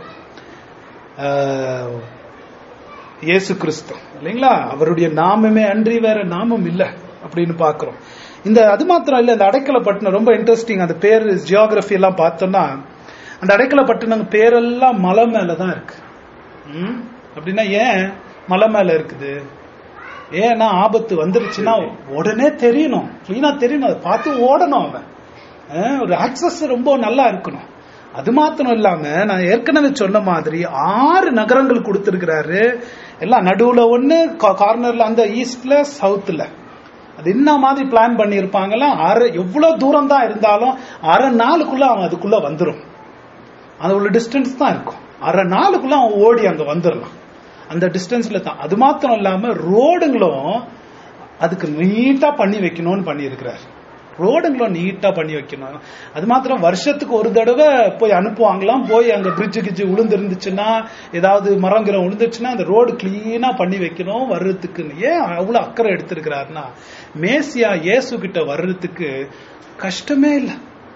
[SPEAKER 1] இயேசு கிறிஸ்து இல்லைங்களா? அவருடைய நாமமே அன்றி வேற நாமம் இல்ல அப்படின்னு பாக்குறோம். இந்த அது மாத்திரம் இல்ல, இந்த அடைக்கல பட்டணம் ரொம்ப இன்ட்ரெஸ்டிங். அந்த பேர் ஜியோகிராபி எல்லாம் பார்த்தோம்னா, அந்த அடைக்கல பட்டணம் பேரெல்லாம் மலை மேலதான் இருக்கு. உம் அப்படின்னா ஏன் மலை மேல இருக்குது? ஏன்னா ஆபத்து வந்துருச்சுன்னா உடனே தெரியணும், கிளீனா தெரியணும், அதை பார்த்து ஓடணும். அவன் ஒரு ஆக்சஸ் ரொம்ப நல்லா இருக்கணும். அது மாத்திரம் இல்லாம, நான் ஏற்கனவே சொன்ன மாதிரி ஆறு நகரங்கள் கொடுத்திருக்கிறாரு. எல்லாம் நடுவுல ஒண்ணு, கார்னர்ல அந்த ஈஸ்ட்ல சவுத்ல. அது என்ன மாதிரி பிளான் பண்ணிருப்பாங்கல்ல, அரை எவ்வளவு தூரம் தான் இருந்தாலும் அரை நாளுக்குள்ள அவன் அதுக்குள்ள வந்துடும். அது ஒரு டிஸ்டன்ஸ் தான் இருக்கும், அரை நாளுக்குள்ள அவன் ஓடி அங்க வந்துடலாம். அந்த டிஸ்டன்ஸ்ல தான். அது மாத்திரம் இல்லாம ரோடுங்களும் அதுக்கு நீட்டா பண்ணி வைக்கணும்னு பண்ணி இருக்கிறார். ரோடுங்களும் நீட்டா பண்ணி வைக்கணும். அது மாத்திரம் வருஷத்துக்கு ஒரு தடவை போய் அனுப்புவாங்களாம். போய் அங்க பிரிட்ஜு கிட்ஜு விழுந்து இருந்துச்சுன்னா, ஏதாவது மரங்கிரம் விழுந்துச்சுன்னா அந்த ரோடு கிளீனா பண்ணி வைக்கணும் வர்றதுக்குன்னு. ஏன் அவ்வளவு அக்கறை எடுத்திருக்கிறாருன்னா, மேசியா இயேசு கிட்ட வர்றதுக்கு கஷ்டமே இல்லை,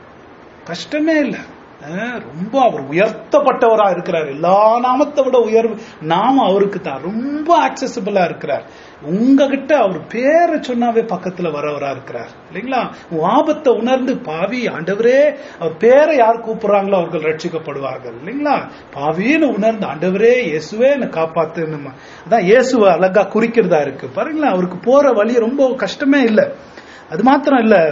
[SPEAKER 1] கஷ்டமே இல்லை. ரொம்ப அவர் உயர்த்தப்பட்டவரா இருக்கிறார். எல்லா நாமத்தை விட உயர்வு நாம அவருக்கு தான். ரொம்ப ஆக்சசிபிளா இருக்கிறார். உங்ககிட்ட அவர் பேரை சொன்னாவே பக்கத்துல வரவரா இருக்கிறார் இல்லைங்களா? ஆபத்தை உணர்ந்து, பாவி ஆண்டவரே, அவர் பேரை யார் கூப்பிடுறாங்களோ அவர்கள் ரட்சிக்கப்படுவார்கள் இல்லைங்களா? பாவின்னு உணர்ந்து, ஆண்டவரே இயேசுவே என்னை காப்பாத்து. அதான் இயேசுவை அழகா குறிக்கிறதா இருக்கு பாருங்களா. அவருக்கு போற வழி ரொம்ப கஷ்டமே இல்லை. அது மாத்திரம் இல்ல,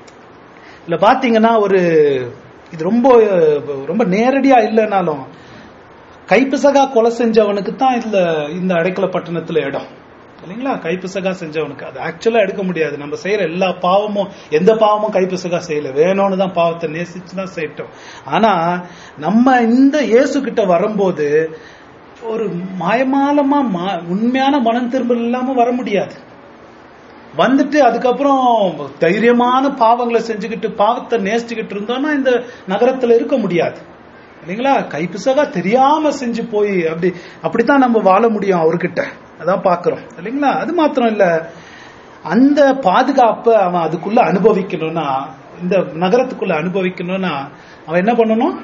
[SPEAKER 1] இல்ல பாத்தீங்கன்னா ஒரு இது ரொம்ப ரொம்ப நேரடியா இல்லைனாலும், கைப்பிசகா கொலை செஞ்சவனுக்கு தான் இதுல இந்த அடைக்கல பட்டணத்துல இடம் இல்லைங்களா? கைப்பிசகா செஞ்சவனுக்கு அது ஆக்சுவலா எடுக்க முடியாது. நம்ம செய்யற எல்லா பாவமும், எந்த பாவமும் கைப்பிசகா செய்யல, வேணும்னு தான் பாவத்தை நேசிச்சுதான் செய்யட்டோம். ஆனா நம்ம இந்த இயேசு கிட்ட வரும்போது ஒரு மாயமாலமா உண்மையான மனம் திரும்பல் இல்லாம வர முடியாது. வந்துட்டு அதுக்கப்புறம் தைரியமான பாவங்களை செஞ்சுக்கிட்டு பாவத்தை நேசிச்சுக்கிட்டு இருந்தோம்னா இந்த நகரத்துல இருக்க முடியாது இல்லைங்களா? கைப்பிசகா தெரியாம செஞ்சு போய் அப்படி அப்படித்தான் நம்ம வாழ முடியும் அவர்கிட்ட. அதான் பாக்குறோம் இல்லைங்களா? அது மாத்திரம் இல்ல, அந்த பாதுகாப்பை அவன் அதுக்குள்ள அனுபவிக்கணும்னா, இந்த நகரத்துக்குள்ள அனுபவிக்கணும்னா அவன் என்ன பண்ணணும்?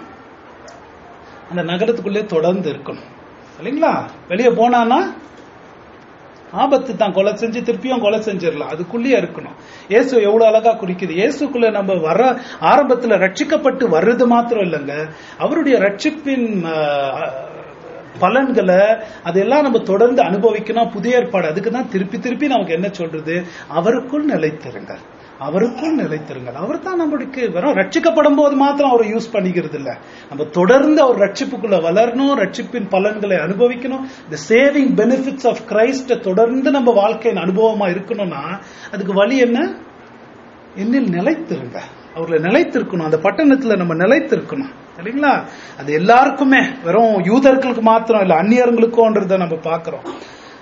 [SPEAKER 1] அந்த நகரத்துக்குள்ளே தொடர்ந்து இருக்கணும் இல்லைங்களா? வெளியே போனான்னா ஆபத்து தான், கொலை செஞ்சு திருப்பியும் கொலை செஞ்சிடலாம். அதுக்குள்ளேயே இருக்கணும். இயேசு எவ்வளவு அழகா குறிக்குது. இயேசுக்குள்ள நம்ம வர ஆரம்பத்துல ரட்சிக்கப்பட்டு வர்றது மாத்திரம் இல்லைங்க, அவருடைய ரட்சிப்பின் பலன்களை அதெல்லாம் நம்ம தொடர்ந்து அனுபவிக்கணும். புதிய ஏற்பாடு அதுக்குதான் திருப்பி திருப்பி நமக்கு என்ன சொல்றது? அவருக்குள் நிலைத்திருங்கள், அவருக்குள் நிலைத்திருங்கள். அவர் தான் நம்மளுக்கு வெறும் ரட்சிக்கப்படும் போது மாத்திரம் அவரை யூஸ் பண்ணிக்கிறது இல்ல, நம்ம தொடர்ந்து அவர் ரட்சிப்புக்குள்ள வளரணும், ரட்சிப்பின் பலன்களை அனுபவிக்கணும். The saving benefits of Christ தொடர்ந்து நம்ம வாழ்க்கையின் அனுபவமா இருக்கணும்னா அதுக்கு வழி என்ன? என்னில் நிலைத்திருங்க, அவர்களை நிலைத்திருக்கணும். அந்த பட்டணத்துல நம்ம நிலைத்திருக்கணும் இல்லைங்களா? அது எல்லாருக்குமே, வெறும் யூதர்களுக்கு மாத்திரம் இல்ல, அந்நியர்களுக்கும்ன்றத நம்ம பாக்குறோம்.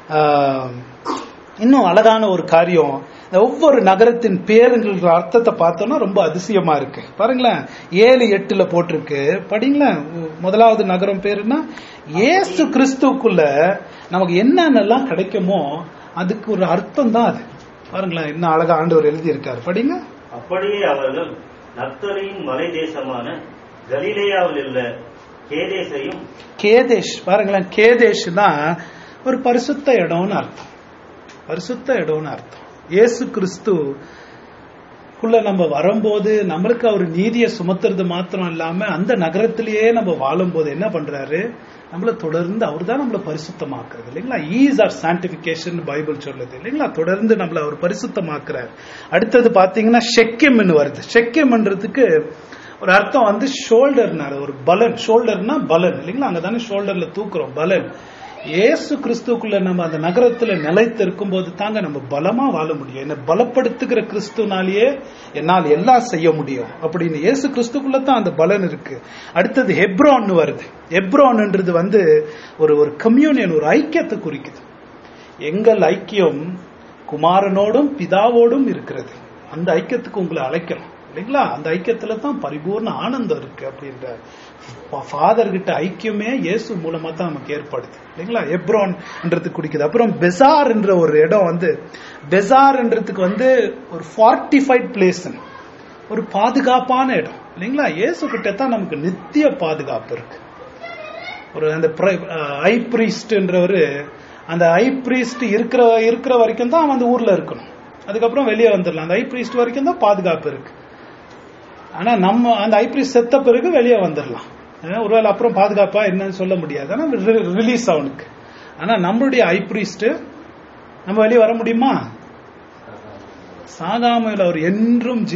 [SPEAKER 1] ஆஹ், இன்னும் அழகான ஒரு காரியம், இந்த ஒவ்வொரு நகரத்தின் பேருங்கிற அர்த்தத்தை பார்த்தோம்னா ரொம்ப அதிசயமா இருக்கு. பாருங்களேன், ஏழு எட்டுல போட்டிருக்கு, படிங்களேன். முதலாவது நகரம் பேருன்னா இயேசு கிறிஸ்துக்குள்ள நமக்கு என்னென்னலாம் கிடைக்குமோ அதுக்கு ஒரு அர்த்தம் தான் அது. பாருங்களேன், என்ன அழகா ஆண்டவர் எழுதி இருக்காரு, படிங்க.
[SPEAKER 2] அப்படியே அவர்கள் நப்தலியின் மலை தேசமான கலிலேயாவில் உள்ள கேதேசையும்,
[SPEAKER 1] கேதேஷ், பாருங்களேன், கேதேஷ்னா ஒரு பரிசுத்த இடம்னு அர்த்தம். பரிசுத்த இடம்னு அர்த்தம். இயேசு கிறிஸ்துக்குள்ள நம்ம வரும்போது நம்மளுக்கு அவர் நீதியை சுமத்துறது மாத்திரம் இல்லாம அந்த நகரத்திலேயே நம்ம வாழும் போது என்ன பண்றாரு, நம்மள தொடர்ந்து அவர் தான் நம்மள பரிசுத்தமாக்குறது இல்லைங்களா. ஈஸ் ஆர் சான்டிபிகேஷன் பைபிள் சொல்லுது இல்லைங்களா. தொடர்ந்து நம்மள அவர் பரிசுத்தமாக்குறாரு. அடுத்தது பாத்தீங்கன்னா ஷெக்கெம்னு வருது. ஷெக்கெம்ன்றதுக்கு ஒரு அர்த்தம் வந்து ஷோல்டர்னாரு, ஒரு பலன். ஷோல்டர்னா பலன் இல்லைங்களா, அங்கதானே ஷோல்டர்ல தூக்குறோம் பலன். இயேசு கிறிஸ்துக்குள்ள நம்ம அந்த நகரத்துல நிலைத்து இருக்கும் போது தாங்க நம்ம பலமா வாழ முடியும். என்ன பலப்படுத்துகிற கிறிஸ்துனாலேயே என்னால் எல்லாம் செய்ய முடியும் அப்படின்னு இயேசு கிறிஸ்துக்குள்ள தான் அந்த பலன் இருக்கு. அடுத்தது ஹெப்ரோன் வருது. ஹெப்ரோன்ன்றது வந்து ஒரு ஒரு கம்யூனியன், ஒரு ஐக்கியத்தை குறிக்குது. எங்கள் ஐக்கியம் குமாரனோடும் பிதாவோடும் இருக்கிறது. அந்த ஐக்கியத்துக்கு உங்களை அழைக்கிறோம் இல்லைங்களா. அந்த ஐக்கியத்துல தான் பரிபூர்ண ஆனந்தம் இருக்கு. அப்படின்ற ஃபாதர் கிட்ட ஐக்கியமே இயேசு மூலமா தான் நமக்கு ஏற்படுது இல்லைங்களா. எப்ரோன்ன்றது குடிக்குது. அப்புறம் பெசார் என்ற ஒரு இடம் வந்து, பெசார்ன்றதுக்கு வந்து ஒரு ஃபார்ட்டிஃபைட் பிளேஸ், ஒரு பாதுகாப்பான இடம் இல்லைங்களா. இயேசு கிட்ட தான் நமக்கு நித்திய பாதுகாப்பு இருக்கு. ஒரு அந்த ஐ பிரீஸ்ட்ன்றவரு, அந்த ஐ பிரீஸ்ட் இருக்கிற இருக்கிற வரைக்கும் தான் அவன் அந்த ஊர்ல இருக்கணும். அதுக்கப்புறம் வெளியே வந்துடலாம். அந்த ஐ பிரீஸ்ட் வரைக்கும் தான் பாதுகாப்பு இருக்கு. ஆனா நம்ம அந்த ஐ பிரீஸ்ட் செத்த பிறகு வெளியே வந்துடலாம். ஒருவேளை அப்புறம் பாதுகாப்பா என்னன்னு சொல்ல முடியாது. ஆனா ரிலீஸ் அவனுக்கு. ஆனா நம்மளுடைய ஐ பிரீஸ்ட் நம்ம வெளியே வர முடியுமா? சாகாமல் அவர் என்றும்